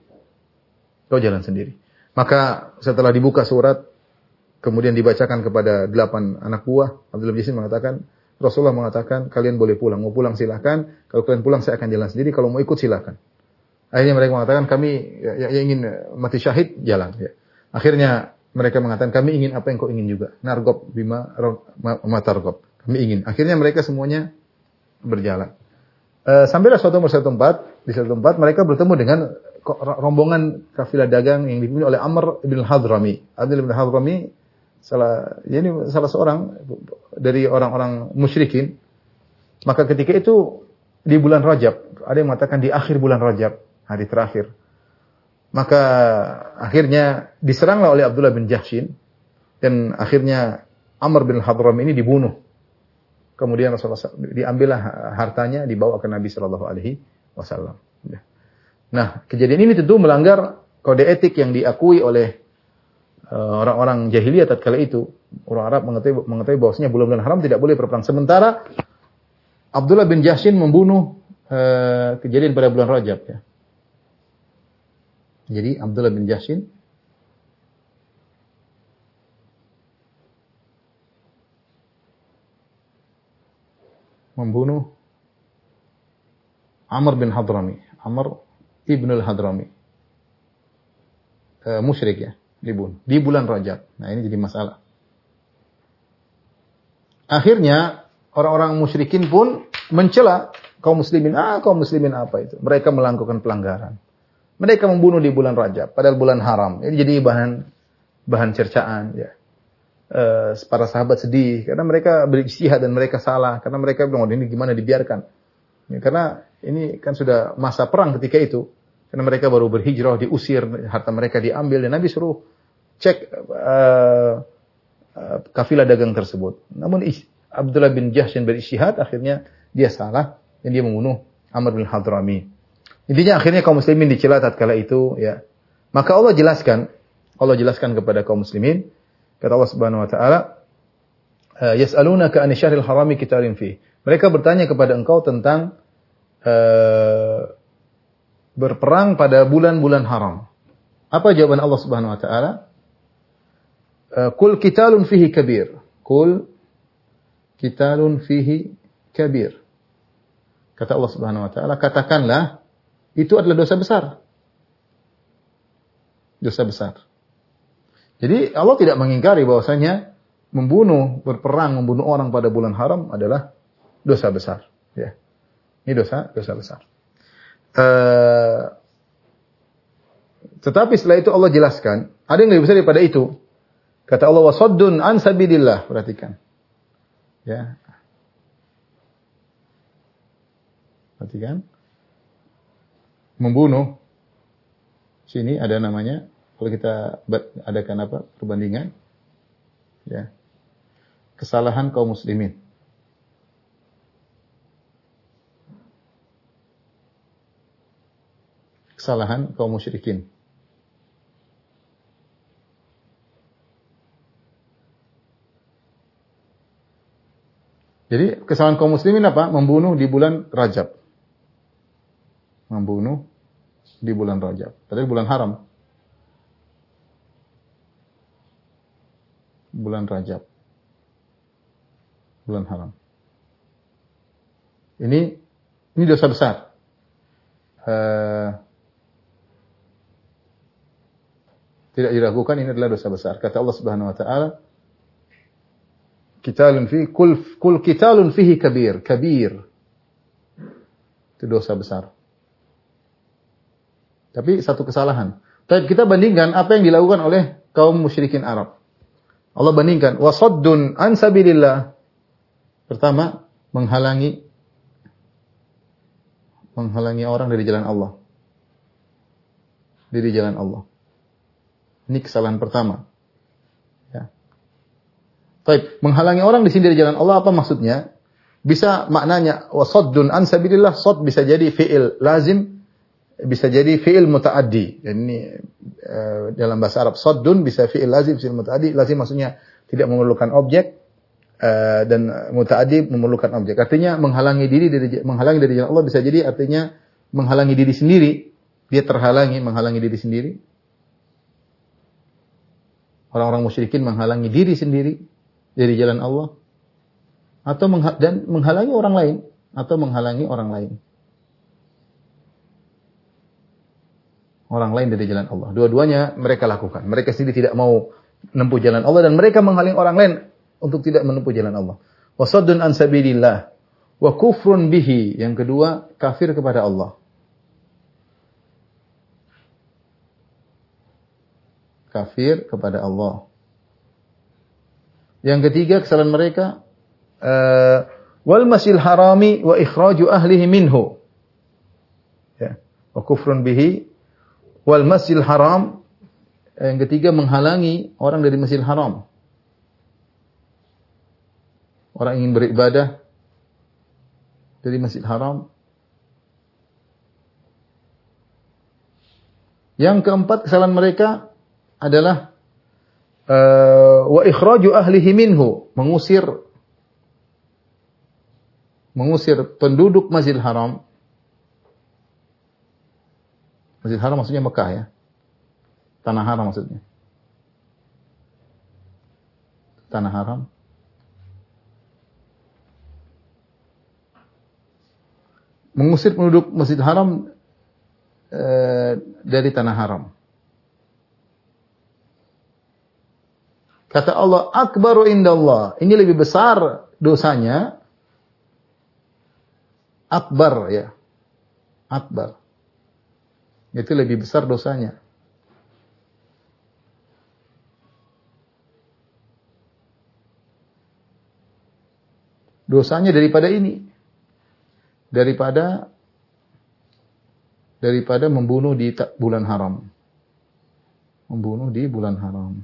Maka setelah dibuka surat, kemudian dibacakan kepada 8 anak buah, Abdullah bin Jahshin mengatakan, Rasulullah mengatakan, kalian boleh pulang. Mau pulang silahkan. Kalau kalian pulang, saya akan jalan sendiri. Kalau mau ikut silahkan. Akhirnya mereka mengatakan, kami yang ingin mati syahid, jalan. Ya. Akhirnya mereka mengatakan, kami ingin apa yang kau ingin juga. Nargob bima matargob. Kami ingin. Akhirnya mereka semuanya berjalan. Sampailah suatu tempat, di suatu tempat mereka bertemu dengan rombongan kafilah dagang yang dipimpin oleh Amr bin Hadrami. Amr bin Hadrami salah seorang dari orang-orang musyrikin. Maka ketika itu di bulan Rajab, ada yang mengatakan di akhir bulan Rajab, hari terakhir. Maka akhirnya diseranglah oleh Abdullah bin Jahshin dan akhirnya Amr bin Hadrami ini dibunuh. Kemudian Rasulullah diambillah hartanya, dibawa ke Nabi sallallahu alaihi wasallam. Nah, kejadian ini tentu melanggar kode etik yang diakui oleh orang-orang jahiliyah tatkala itu. Orang Arab mengetahui bahwasanya bulan-bulan haram tidak boleh berperang. Sementara Abdullah bin Jahshin membunuh kejadian pada bulan Rajab ya. Jadi Abdullah bin Jahshin membunuh Amr bin Hadrami, Amr ibn al-Hadrami, musyrik ya, dibunuh di bulan Rajab. Nah ini jadi masalah. akhirnya orang-orang musyrikin pun mencela kaum muslimin. Kaum muslimin apa itu? Mereka melakukan pelanggaran. Mereka membunuh di bulan Rajab, padahal bulan haram. Ini jadi bahan cercaan. Ya. Para sahabat sedih karena mereka berijtihad dan mereka salah. Karena mereka bilang, ini gimana dibiarkan? Ya, karena ini kan sudah masa perang ketika itu. Karena mereka baru berhijrah, diusir, harta mereka diambil. Dan Nabi suruh cek kafilah dagang tersebut. Namun Abdullah bin Jahsy berijtihad, akhirnya dia salah dan dia membunuh Amr bin Hadrami. Intinya akhirnya kaum muslimin dicela tatkala itu, ya. Maka Allah jelaskan kepada kaum muslimin, kata Allah Subhanahu wa taala, yas'alunaka 'anil syahril harami qitalin fi. Mereka bertanya kepada engkau tentang berperang pada bulan-bulan haram. Apa jawaban Allah Subhanahu wa taala? Qul qitalun fihi kabir. Qul qitalun fihi kabir. Kata Allah Subhanahu wa taala, katakanlah itu adalah dosa besar. Dosa besar. Jadi Allah tidak mengingkari bahwasanya berperang, membunuh orang pada bulan haram adalah dosa besar. Ya. Ini dosa besar. Tetapi setelah itu Allah jelaskan, ada yang lebih besar daripada itu. Kata Allah, wasaddun an sabilillah. Perhatikan. Ya. Perhatikan. Membunuh. Sini ada namanya, kalau kita adakan perbandingan. Ya. Kesalahan kaum muslimin. Kesalahan kaum musyrikin. Jadi kesalahan kaum muslimin apa? Membunuh di bulan Rajab. Membunuh di bulan Rajab. Padahal bulan haram. Bulan Rajab. Bulan haram. Ini dosa besar. Tidak diragukan ini adalah dosa besar. Kata Allah Subhanahu wa taala, qitalun fi kul qitalun fihi kabir. Itu dosa besar. Tapi satu kesalahan. Tapi kita bandingkan apa yang dilakukan oleh kaum musyrikin Arab. Allah bandingkan wasaddun an sabilillah. Pertama, menghalangi orang dari jalan Allah. Dari jalan Allah. Ini kesalahan pertama. Ya. Baik, menghalangi orang di sini dari jalan Allah apa maksudnya? Bisa maknanya wasaddun an sabilillah, sad bisa jadi fi'il lazim, bisa jadi fi'il muta'addi. Dan ini dalam bahasa Arab saddun bisa fi'il lazim, fi'il muta'addi. Lazim maksudnya tidak memerlukan objek dan muta'addi memerlukan objek. Artinya menghalangi dari jalan Allah bisa jadi artinya menghalangi diri sendiri. Dia menghalangi diri sendiri. Orang-orang musyrikin menghalangi diri sendiri dari jalan Allah atau menghalangi orang lain. Orang lain dari jalan Allah. Dua-duanya mereka lakukan. Mereka sendiri tidak mau menempuh jalan Allah dan mereka menghalangi orang lain untuk tidak menempuh jalan Allah. Wasaddun an sabilillah wa kufrun bihi. Yang kedua, kafir kepada Allah. Kafir kepada Allah. Yang ketiga kesalahan mereka wal masjidil harami wa ikhraju ahlihi minhu. Ya, wa kufrun bihi wal masjidil haram. Yang ketiga menghalangi orang dari Masjidil Haram. Orang ingin beribadah dari Masjidil Haram. Yang keempat kesalahan mereka adalah wa ikhraju ahlihi minhu, mengusir penduduk Masjidil Haram. Masjidil Haram maksudnya Mekah ya. Tanah haram maksudnya. Tanah haram. Mengusir penduduk Masjidil Haram dari tanah haram. Kata Allah, akbaru indallah. Ini lebih besar dosanya. Akbar ya. Akbar. Itu lebih besar dosanya. Dosanya daripada ini. Daripada membunuh di bulan haram. Membunuh di bulan haram.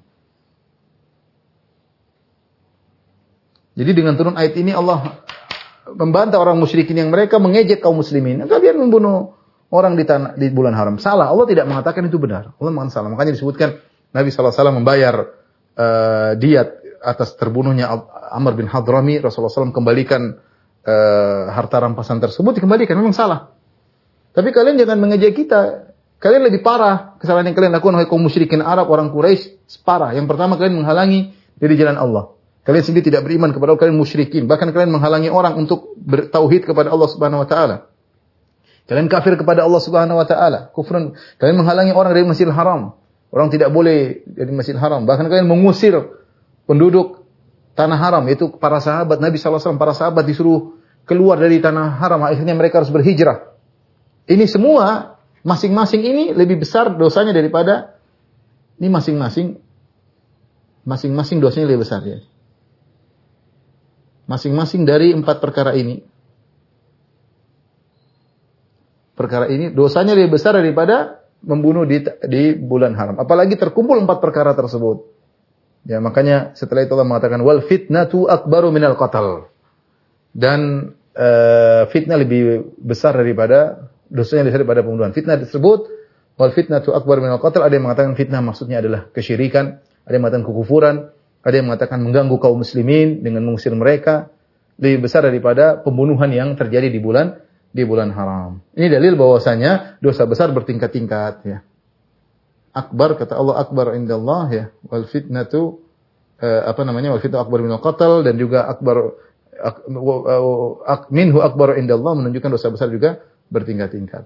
Jadi dengan turun ayat ini Allah membantah orang musyrikin yang mereka mengejek kaum muslimin. Kalian membunuh orang di bulan haram. Salah. Allah tidak mengatakan itu benar. Allah mengatakan salah. Makanya disebutkan Nabi SAW membayar diat atas terbunuhnya Amr bin Hadrami. Rasulullah SAW kembalikan harta rampasan tersebut. Dikembalikan. Memang salah. Tapi kalian jangan mengejek kita. Kalian lebih parah. Kesalahan yang kalian lakukan oleh kaum musyrikin Arab, orang Quraisy, parah. Yang pertama kalian menghalangi dari jalan Allah. Kalian sendiri tidak beriman kepada Allah, kalian musyrikin. Bahkan kalian menghalangi orang untuk bertauhid kepada Allah Subhanahu wa taala. Kalian kafir kepada Allah Subhanahu wa taala. Kufrun. Kalian menghalangi orang dari Masjidil Haram. Orang tidak boleh dari Masjidil Haram. Bahkan kalian mengusir penduduk tanah haram, yaitu para sahabat Nabi sallallahu alaihi wasallam. Para sahabat disuruh keluar dari tanah haram, akhirnya mereka harus berhijrah. Ini semua masing-masing ini lebih besar dosanya daripada ini masing-masing dosanya lebih besar ya. Masing-masing dari 4 perkara ini. Perkara ini dosanya lebih besar daripada membunuh di bulan haram. Apalagi terkumpul 4 perkara tersebut. Ya, makanya setelah itu Allah mengatakan wal fitnatu akbaru minal qatl. Dan fitnah lebih besar daripada dosanya daripada pembunuhan. Fitnah tersebut wal fitnatu akbaru minal qatl, ada yang mengatakan fitnah maksudnya adalah kesyirikan, ada yang mengatakan kekufuran, ada yang mengatakan mengganggu kaum muslimin dengan mengusir mereka, lebih besar daripada pembunuhan yang terjadi di bulan haram. Ini dalil bahwasanya dosa besar bertingkat-tingkat ya. Akbar kata Allah akbar indallah ya, wal fitnatu wal fitnatu akbar minal qatl, dan juga akbar minhu akbar indallah menunjukkan dosa besar juga bertingkat-tingkat.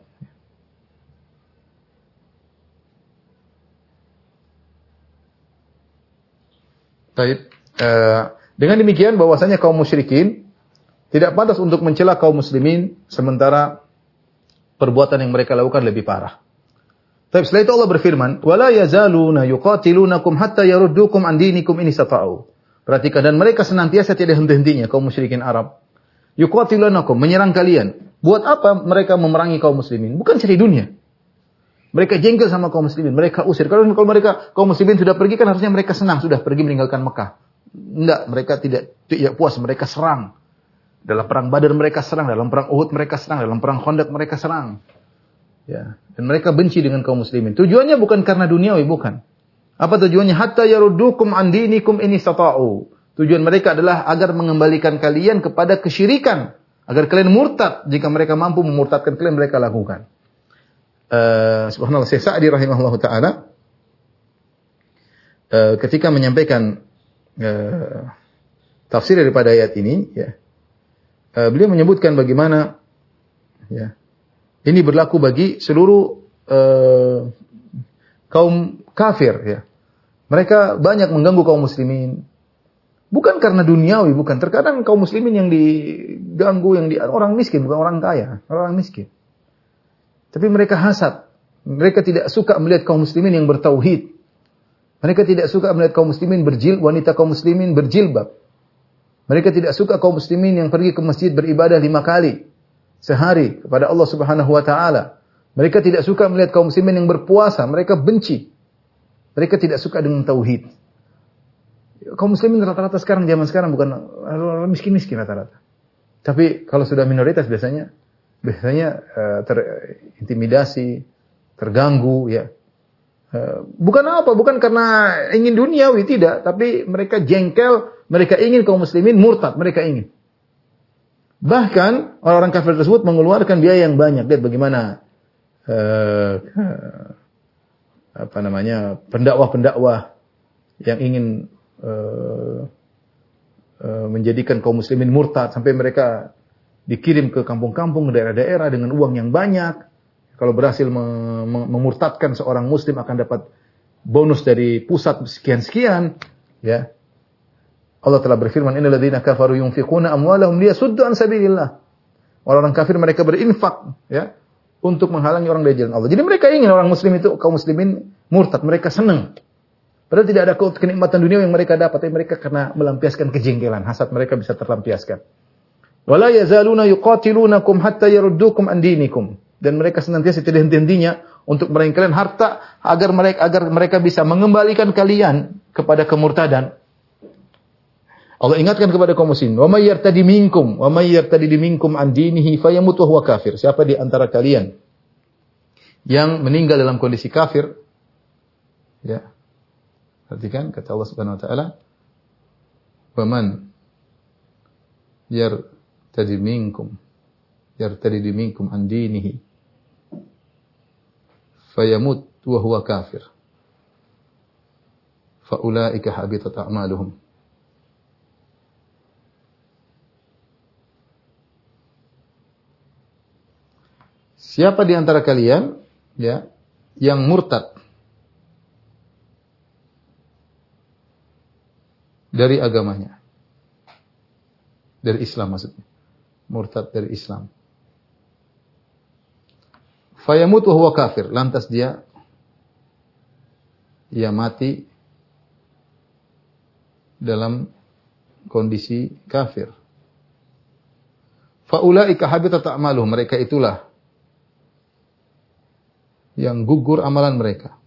Baik. Dengan demikian bahwasanya kaum musyrikin tidak pantas untuk mencela kaum muslimin sementara perbuatan yang mereka lakukan lebih parah. Tapi setelah itu Allah berfirman, "Wala yazaluna yuqatilunakum hatta yaruddukum an dinikum in istata'u." Perhatikan, dan mereka senantiasa tidak henti-hentinya kaum musyrikin Arab. Yuqatilunakum, menyerang kalian. Buat apa mereka memerangi kaum muslimin? Bukan cari dunia. Mereka jengkel sama kaum muslimin, mereka usir. Kalau mereka kaum muslimin sudah pergi, kan harusnya mereka senang sudah pergi meninggalkan Mekah. Enggak, mereka tidak puas, mereka serang. Dalam perang Badar mereka serang, dalam perang Uhud mereka serang, dalam perang Khandaq mereka serang. Ya, dan mereka benci dengan kaum muslimin. Tujuannya bukan karena duniawi, bukan. Apa tujuannya? Hatta yaruddukum an dinikum in istata'u. Tujuan mereka adalah agar mengembalikan kalian kepada kesyirikan, agar kalian murtad. Jika mereka mampu memurtadkan kalian, mereka lakukan. Subhanallah, Syekh Sa'di rahimahullahu taala ketika menyampaikan tafsir daripada ayat ini ya, beliau menyebutkan bagaimana ya, ini berlaku bagi seluruh kaum kafir ya. Mereka banyak mengganggu kaum muslimin. Bukan karena duniawi, bukan. Terkadang kaum muslimin yang diganggu, orang miskin, bukan orang kaya, orang miskin. Tapi mereka hasad. Mereka tidak suka melihat kaum muslimin yang bertauhid. Mereka tidak suka melihat kaum muslimin wanita kaum muslimin berjilbab. Mereka tidak suka kaum muslimin yang pergi ke masjid beribadah 5 kali sehari kepada Allah Subhanahu wa taala. Mereka tidak suka melihat kaum muslimin yang berpuasa, mereka benci. Mereka tidak suka dengan tauhid. Kaum muslimin rata-rata sekarang, zaman sekarang bukan orang miskin-miskin rata-rata. Tapi kalau sudah minoritas biasanya terintimidasi, terganggu ya. Bukan karena ingin duniawi, tidak, tapi mereka jengkel, mereka ingin kaum muslimin murtad, mereka ingin. Bahkan orang-orang kafir tersebut mengeluarkan biaya yang banyak. Lihat bagaimana pendakwah-pendakwah yang ingin menjadikan kaum muslimin murtad, sampai mereka dikirim ke kampung-kampung, daerah-daerah dengan uang yang banyak. Kalau berhasil memurtadkan seorang muslim akan dapat bonus dari pusat sekian-sekian, ya. Allah telah berfirman, "Innal ladzina kafaru yunfiquna amwalahum liyasuddu an sabilillah." Orang-orang kafir mereka berinfak ya untuk menghalangi orang dari jalan Allah. Jadi mereka ingin orang muslim itu, kaum muslimin murtad, mereka senang. Padahal tidak ada kenikmatan dunia yang mereka dapat, tapi mereka karena melampiaskan kejengkelan, hasad mereka bisa terlampiaskan. Wala yazaluna yuqatilunakum hatta yaruddukum an dinikum. Dan mereka senantiasa tidak henti-hentinya untuk meraih kalian harta agar mereka bisa mengembalikan kalian kepada kemurtadan. Allah ingatkan kepada kaum muslimin, "Wa may yartadi minkum an dinihi fayamut wa huwa kafir." Siapa di antara kalian yang meninggal dalam kondisi kafir? Ya. Perhatikan kata Allah Subhanahu wa taala, "Wa man yartadi minkum an dinihi fayamut wa huwa kafir. Fa ulaika habitat a'maluhum." Siapa di antara kalian ya yang murtad dari agamanya? Dari Islam maksudnya. Murtad dari Islam. Fayamut wa huwa kafir, lantas dia mati dalam kondisi kafir. Fa ulaika habitat a'maluhum, mereka itulah yang gugur amalan mereka.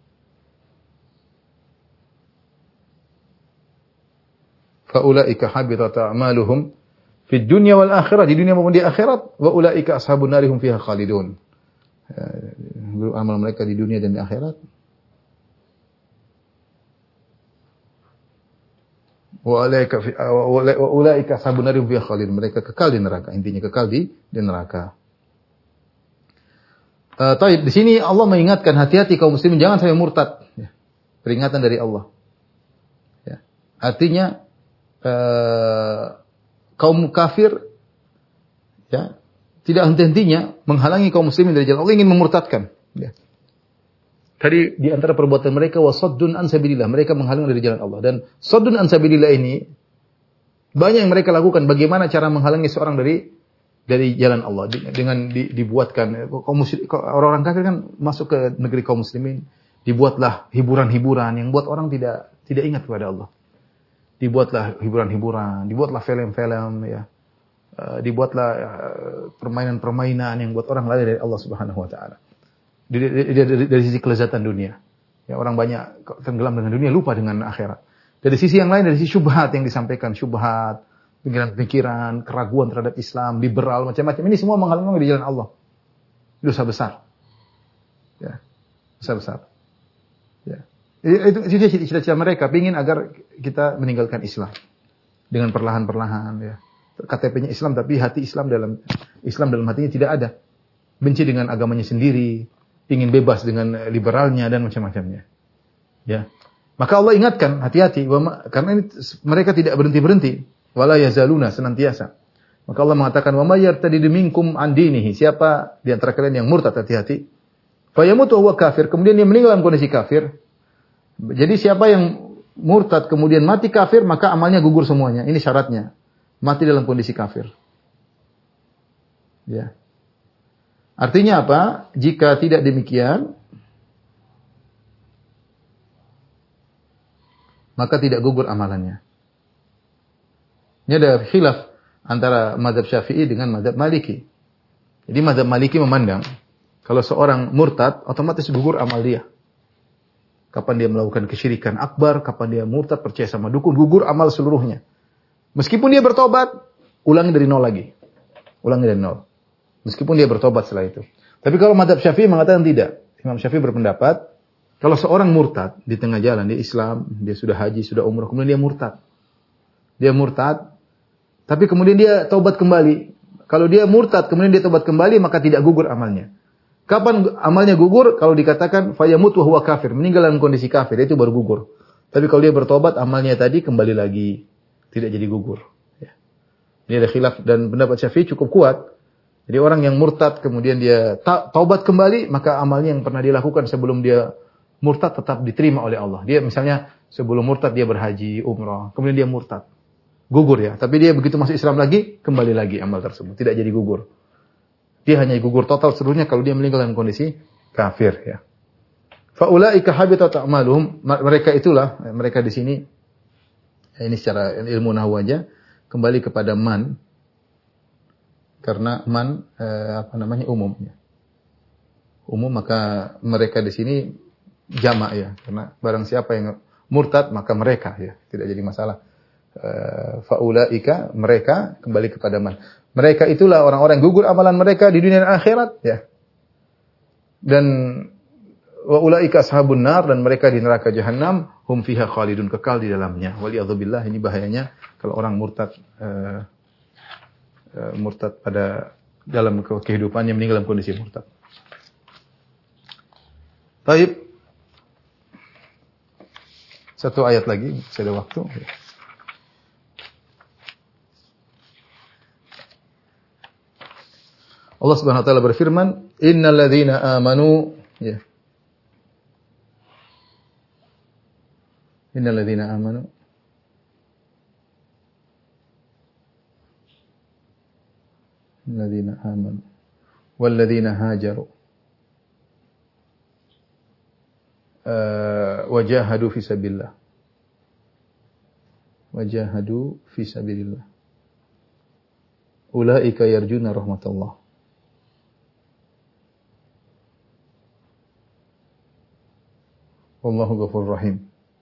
Faulaika habitat a'maluhum fid dunya wal akhirah, di dunia maupun di akhirat, wa ulaika ashabun nar hum fiha khalidun. Amal mereka di dunia dan di akhirat. Wa ulaika ashabun nar hum fiha khalidun, mereka kekal di neraka, intinya kekal di neraka. Taib, di sini Allah mengingatkan hati-hati kaum muslimin jangan sampai murtad. Ya. Peringatan dari Allah. Ya. Artinya kaum kafir ya tidak henti-hentinya menghalangi kaum muslimin dari jalan Allah, ingin memurtadkan. Ya. Tadi di antara perbuatan mereka wasaddun an sabilillah, mereka menghalangi dari jalan Allah. Dan saddun an sabilillah ini banyak yang mereka lakukan. Bagaimana cara menghalangi seorang dari jalan Allah dengan dibuatkan orang-orang kafir kan masuk ke negeri kaum muslimin, dibuatlah hiburan-hiburan yang buat orang tidak ingat kepada Allah. Dibuatlah hiburan-hiburan, dibuatlah film-film ya. Dibuatlah permainan-permainan yang buat orang lari dari Allah Subhanahu wa taala. Dari sisi kelezatan dunia. Ya, orang banyak tenggelam dengan dunia, lupa dengan akhirat. Dari sisi yang lain, dari sisi syubhat yang disampaikan, syubhat, pikiran-pikiran, keraguan terhadap Islam, liberal, macam-macam. Ini semua menghalangi di jalan Allah. Dosa besar. Ya. Dosa besar. Ya. Itu cita-cita mereka, ingin agar kita meninggalkan Islam. Dengan perlahan-perlahan. Ya. KTP-nya Islam, tapi hati Islam dalam hatinya tidak ada. Benci dengan agamanya sendiri, ingin bebas dengan liberalnya, dan macam-macamnya. Ya. Maka Allah ingatkan, hati-hati, karena ini mereka tidak berhenti-berhenti. Wala yazaluna, senantiasa. Maka Allah mengatakan, wa may yartadid minkum an dinihi, siapa di antara kalian yang murtad, hati-hati. Fayamut wa huwa kafir, kemudian dia meninggal dalam kondisi kafir. Jadi siapa yang murtad kemudian mati kafir, maka amalnya gugur semuanya. Ini syaratnya. Mati dalam kondisi kafir. Ya. Artinya apa? Jika tidak demikian, maka tidak gugur amalannya. Ini ada khilaf antara mazhab Syafi'i dengan mazhab Maliki. Jadi mazhab Maliki memandang kalau seorang murtad otomatis gugur amal dia. Kapan dia melakukan kesyirikan akbar, kapan dia murtad percaya sama dukun, gugur amal seluruhnya. Meskipun dia bertobat, ulangi dari nol lagi. Ulangi dari nol. Meskipun dia bertobat setelah itu. Tapi kalau mazhab Syafi'i mengatakan tidak. Imam Syafi'i berpendapat kalau seorang murtad di tengah jalan, dia Islam, dia sudah haji, sudah umrah, kemudian dia murtad. Dia murtad, tapi kemudian dia taubat kembali. Kalau dia murtad, kemudian dia taubat kembali, maka tidak gugur amalnya. Kapan amalnya gugur? Kalau dikatakan fayamut wa huwa kafir, meninggal dalam kondisi kafir, itu baru gugur. Tapi kalau dia bertobat, amalnya tadi kembali lagi, tidak jadi gugur. Ya. Ini ada khilaf dan pendapat Syafi'i cukup kuat. Jadi orang yang murtad kemudian dia taubat kembali, maka amalnya yang pernah dia lakukan sebelum dia murtad tetap diterima oleh Allah. Dia misalnya sebelum murtad dia berhaji, umrah, kemudian dia murtad. Gugur ya, tapi dia begitu masuk Islam lagi, kembali lagi amal tersebut. Tidak jadi gugur. Dia hanya gugur total seluruhnya kalau dia meninggal dalam kondisi kafir ya. Faulaika habitat a'maluhum, mereka itulah, mereka di sini ini secara ilmu nahwu aja kembali kepada man. Karena man umum ya. Umum, maka mereka di sini jamak ya, karena barang siapa yang murtad maka mereka ya, tidak jadi masalah. Faulaika, mereka kembali kepada man. Mereka itulah orang-orang gugur amalan mereka di dunia dan akhirat ya. Dan wa ulaika ashabun nar, dan mereka di neraka jahanam, hum fiha khalidun, kekal di dalamnya. Waliyadzubillah, ini bahayanya kalau orang murtad murtad pada dalam kehidupannya, meninggal dalam kondisi murtad. Baik. Satu ayat lagi, masih ada waktu. Allah Subhanahu wa taala berfirman, "Innal ladzina amanu" ya. Innal ladzina amanu wal ladzina hajaru wajahadu fi sabilillah ulaika yarjuna rahmatullah wallahu ghafurur rahim.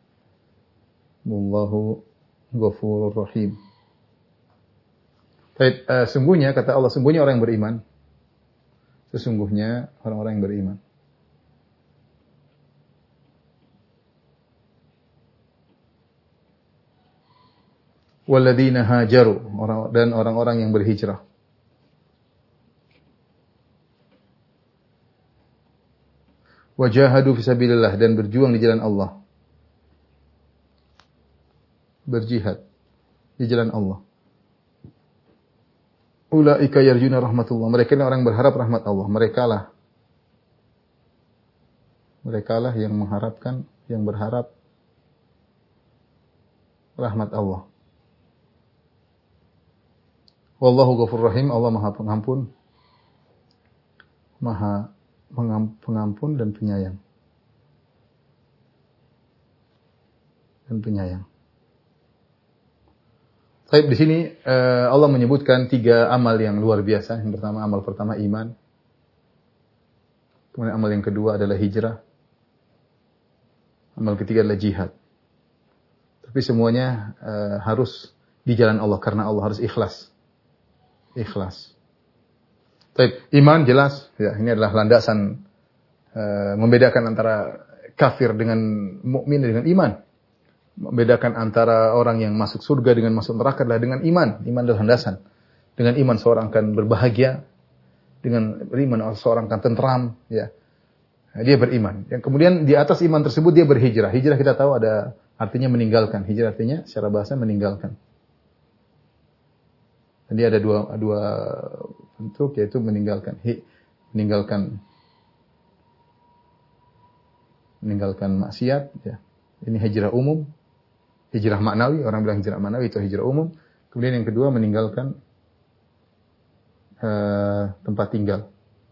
Wallahu ghafurur rahim. Baik, sungguhnya kata Allah, sungguhnya orang yang beriman. Sesungguhnya orang-orang yang beriman. Walladzina hajaru, dan orang-orang yang berhijrah. Wajahadu fisabilillah, dan berjuang di jalan Allah. Berjihad di jalan Allah. Ulaika yarjuna rahmatullah, mereka ini orang berharap rahmat Allah. Merekalah yang mengharapkan, yang berharap rahmat Allah. Wallahu ghafurur rahim, Allah Maha Pengampun, Maha Pengampun dan penyayang. Baik, di sini Allah menyebutkan 3 amal yang luar biasa. Yang pertama, amal pertama iman. Kemudian amal yang kedua adalah hijrah. Amal ketiga adalah jihad. Tapi semuanya harus di jalan Allah, karena Allah, harus ikhlas. Baik, iman jelas ya, ini adalah landasan membedakan antara kafir dengan mukmin dengan iman. Membedakan antara orang yang masuk surga dengan masuk neraka adalah dengan iman. Iman adalah landasan. Dengan iman seorang akan berbahagia. Dengan beriman seorang akan tentram. Ya. Dia beriman. Yang kemudian di atas iman tersebut dia berhijrah. Hijrah kita tahu ada artinya meninggalkan. Hijrah artinya secara bahasa meninggalkan. Jadi ada dua bentuk, yaitu meninggalkan maksiat. Ya. Ini hijrah umum. Hijrah maknawi, orang bilang hijrah maknawi itu hijrah umum. Kemudian yang kedua meninggalkan tempat tinggal.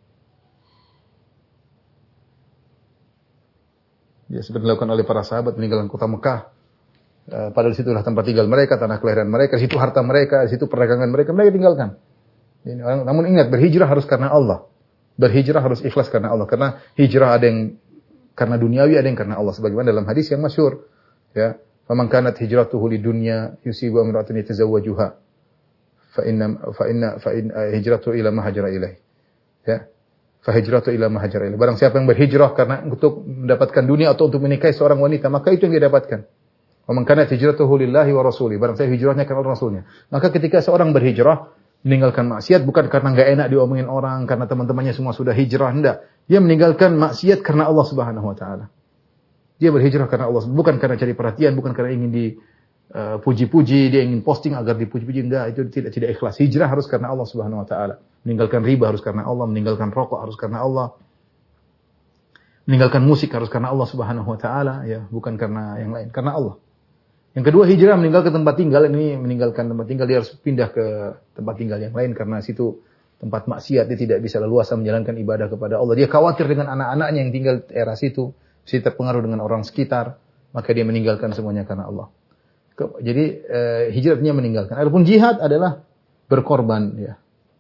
Ya, seperti dilakukan oleh para sahabat, meninggalkan kota Mekah. Padahal di situlah tempat tinggal mereka, tanah kelahiran mereka, di situ harta mereka, di situ perdagangan mereka tinggalkan. Namun ingat, berhijrah harus karena Allah. Berhijrah harus ikhlas karena Allah. Karena hijrah ada yang karena duniawi, ada yang karena Allah. Sebagaimana dalam hadis yang masyhur, ya, faman kanat hijratuhu lidunya yusibu imra'atan yatazawwajuha fa inna hijratu ila ma hajara ilaih. Ya. Fa hijratu ila ma hajara ilaih. Barang siapa yang berhijrah karena untuk mendapatkan dunia atau untuk menikahi seorang wanita, maka itu yang dia dapatkan. Faman kanat hijratuhu lillahi wa rasuli. Barang siapa hijrahnya karena Rasulnya. Maka ketika seorang berhijrah meninggalkan maksiat bukan karena enggak enak diomongin orang, karena teman-temannya semua sudah hijrah, enggak. Dia meninggalkan maksiat karena Allah Subhanahu wa taala. Dia berhijrah karena Allah, bukan karena cari perhatian, bukan karena ingin dipuji-puji, dia ingin posting agar dipuji-puji, enggak, itu tidak ikhlas. Hijrah harus karena Allah Subhanahu wa taala. Meninggalkan riba harus karena Allah, meninggalkan rokok harus karena Allah. Meninggalkan musik harus karena Allah Subhanahu wa taala, ya, bukan karena yang lain, karena Allah. Yang kedua, hijrah meninggalkan tempat tinggal. Ini meninggalkan tempat tinggal, dia harus pindah ke tempat tinggal yang lain karena situ tempat maksiat, dia tidak bisa leluasa menjalankan ibadah kepada Allah. Dia khawatir dengan anak-anaknya yang tinggal di era situ, bisa terpengaruh dengan orang sekitar, maka dia meninggalkan semuanya karena Allah. Jadi hijrahnya meninggalkan. Adapun jihad adalah berkorban, ya.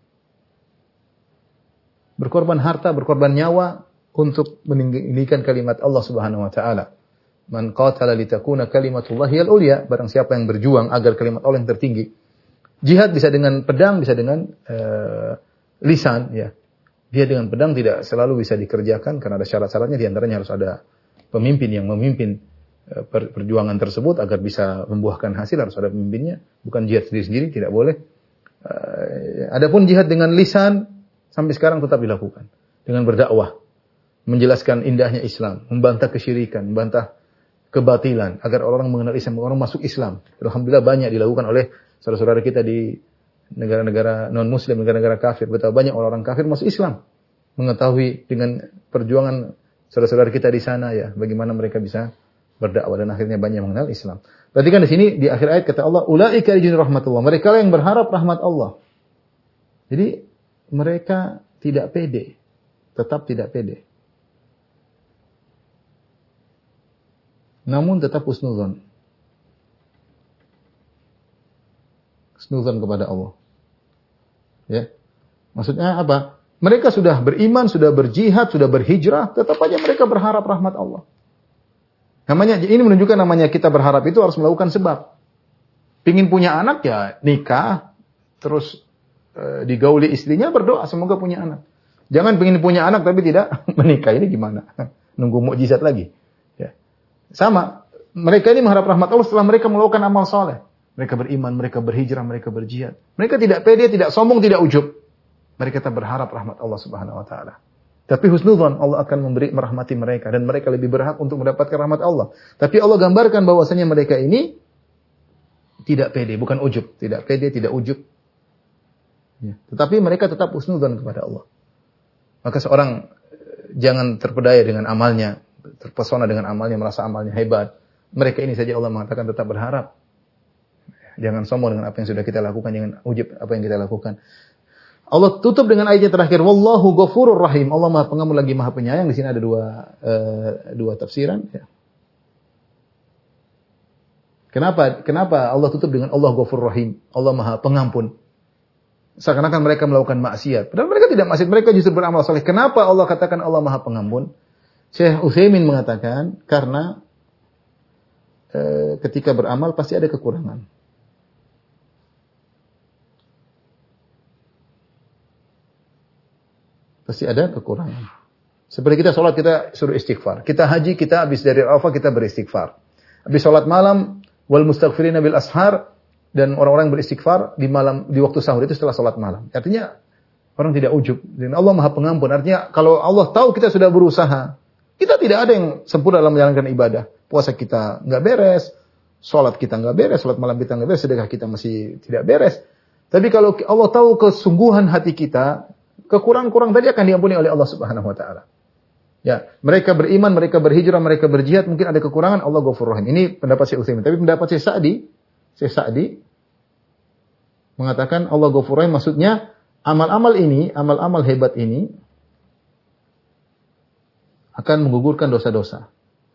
Berkorban harta, berkorban nyawa untuk meninggikan kalimat Allah Subhanahu wa taala. Man qatala litakuna kalimatullahi al-ulya, barang siapa yang berjuang agar kalimat Allah yang tertinggi. Jihad bisa dengan pedang, bisa dengan lisan, ya. Dia dengan pedang tidak selalu bisa dikerjakan karena ada syarat-syaratnya, di antaranya harus ada pemimpin yang memimpin perjuangan tersebut agar bisa membuahkan hasil, harus ada pemimpinnya, bukan jihad sendiri-sendiri, tidak boleh. Adapun jihad dengan lisan sampai sekarang tetap dilakukan dengan berdakwah, menjelaskan indahnya Islam, membantah kesyirikan, membantah kebatilan agar orang mengenal Islam, orang masuk Islam. Alhamdulillah banyak dilakukan oleh saudara-saudara kita di negara-negara non-muslim, negara-negara kafir. Betapa banyak orang-orang kafir masuk Islam, mengetahui dengan perjuangan saudara-saudara kita di sana, ya, bagaimana mereka bisa berdakwah dan akhirnya banyak mengenal Islam. Perhatikan di sini di akhir ayat kata Allah, ulaika yarjuna rahmatullah. Mereka yang berharap rahmat Allah. Jadi mereka tidak pede, tetap tidak pede. Namun tetap husnuzan. Husnuzan kepada Allah. Ya. Maksudnya apa? Mereka sudah beriman, sudah berjihad, sudah berhijrah, tetap aja mereka berharap rahmat Allah. Ini menunjukkan namanya kita berharap itu harus melakukan sebab. Pingin punya anak, ya nikah, terus digauli istrinya, berdoa semoga punya anak. Jangan pingin punya anak tapi tidak menikah, ini gimana? Nunggu mukjizat lagi. Ya. Sama, mereka ini mengharap rahmat Allah setelah mereka melakukan amal soleh. Mereka beriman, mereka berhijrah, mereka berjihad. Mereka tidak pede, tidak sombong, tidak ujub. Mereka tetap berharap rahmat Allah Subhanahu wa taala. Tapi husnudzon, Allah akan merahmati mereka dan mereka lebih berhak untuk mendapatkan rahmat Allah. Tapi Allah gambarkan bahwasanya mereka ini tidak pede, bukan ujub, tidak pede, tidak ujub. Ya. Tetapi mereka tetap husnudzon kepada Allah. Maka seorang jangan terpedaya dengan amalnya, terpesona dengan amalnya, merasa amalnya hebat. Mereka ini saja Allah mengatakan tetap berharap. Jangan sombong dengan apa yang sudah kita lakukan, jangan ujub apa yang kita lakukan. Allah tutup dengan ayat yang terakhir, wallahu ghafurur rahim. Allah Maha Pengampun lagi Maha Penyayang. Di sini ada dua tafsiran. Ya. Kenapa Allah tutup dengan Allah Ghafurur Rahim? Allah Maha Pengampun. Seakan-akan mereka melakukan maksiat. Padahal mereka tidak maksiat, mereka justru beramal saleh. Kenapa Allah katakan Allah Maha Pengampun? Syekh Utsaimin mengatakan karena ketika beramal pasti ada kekurangan. Pasti ada kekurangan. Seperti kita sholat, kita suruh istighfar. Kita haji, kita habis dari Arafah, kita beristighfar. Habis sholat malam, wal mustaghfirina bil ashar, dan orang-orang beristighfar di malam, di waktu sahur itu setelah sholat malam. Artinya, orang tidak ujub. Dan Allah Maha Pengampun. Artinya, kalau Allah tahu kita sudah berusaha, kita tidak ada yang sempurna dalam menjalankan ibadah. Puasa kita nggak beres, sholat kita nggak beres, sholat malam kita nggak beres, sedekah kita masih tidak beres. Tapi kalau Allah tahu kesungguhan hati kita, kekurangan-kurang tadi akan diampuni oleh Allah Subhanahu wa taala. Ya, mereka beriman, mereka berhijrah, mereka berjihad, mungkin ada kekurangan, Allah Ghafurur Rahim. Ini pendapat Syekh Utsaimin. Tapi pendapat Syekh Sa'di mengatakan Allah Ghafurur Rahim maksudnya amal-amal ini, amal-amal hebat ini akan menggugurkan dosa-dosa.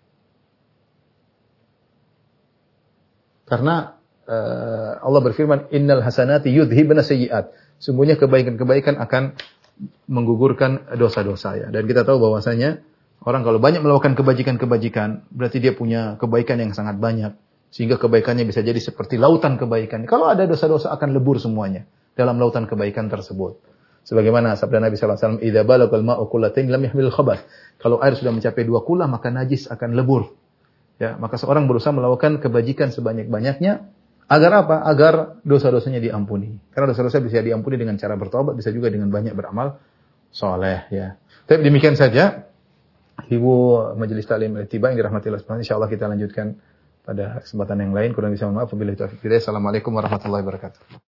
Karena Allah berfirman, innal hasanati yudhibna sayyi'at. Sungguhnya kebaikan-kebaikan akan menggugurkan dosa-dosa, ya. Dan kita tahu bahwasanya orang kalau banyak melakukan kebajikan-kebajikan, berarti dia punya kebaikan yang sangat banyak. Sehingga kebaikannya bisa jadi seperti lautan kebaikan. Kalau ada dosa-dosa akan lebur semuanya dalam lautan kebaikan tersebut. Sebagaimana sabda Nabi SAW, idza balagal ma'u qullatayn lam yahmil khabath. Kalau air sudah mencapai 2 kullah, maka najis akan lebur. Ya, maka seorang berusaha melakukan kebajikan sebanyak-banyaknya. Agar apa? Agar dosa-dosanya diampuni. Karena dosa-dosa bisa diampuni dengan cara bertobat, bisa juga dengan banyak beramal soleh. Ya. Tapi demikian saja, Ibu Majelis Taklim Al-Ittiba yang dirahmati Allah Subhanahu wa taala. Insyaallah kita lanjutkan pada kesempatan yang lain. Kurang bisa mohon maaf. Wabillahi taufiq. Assalamualaikum warahmatullahi wabarakatuh.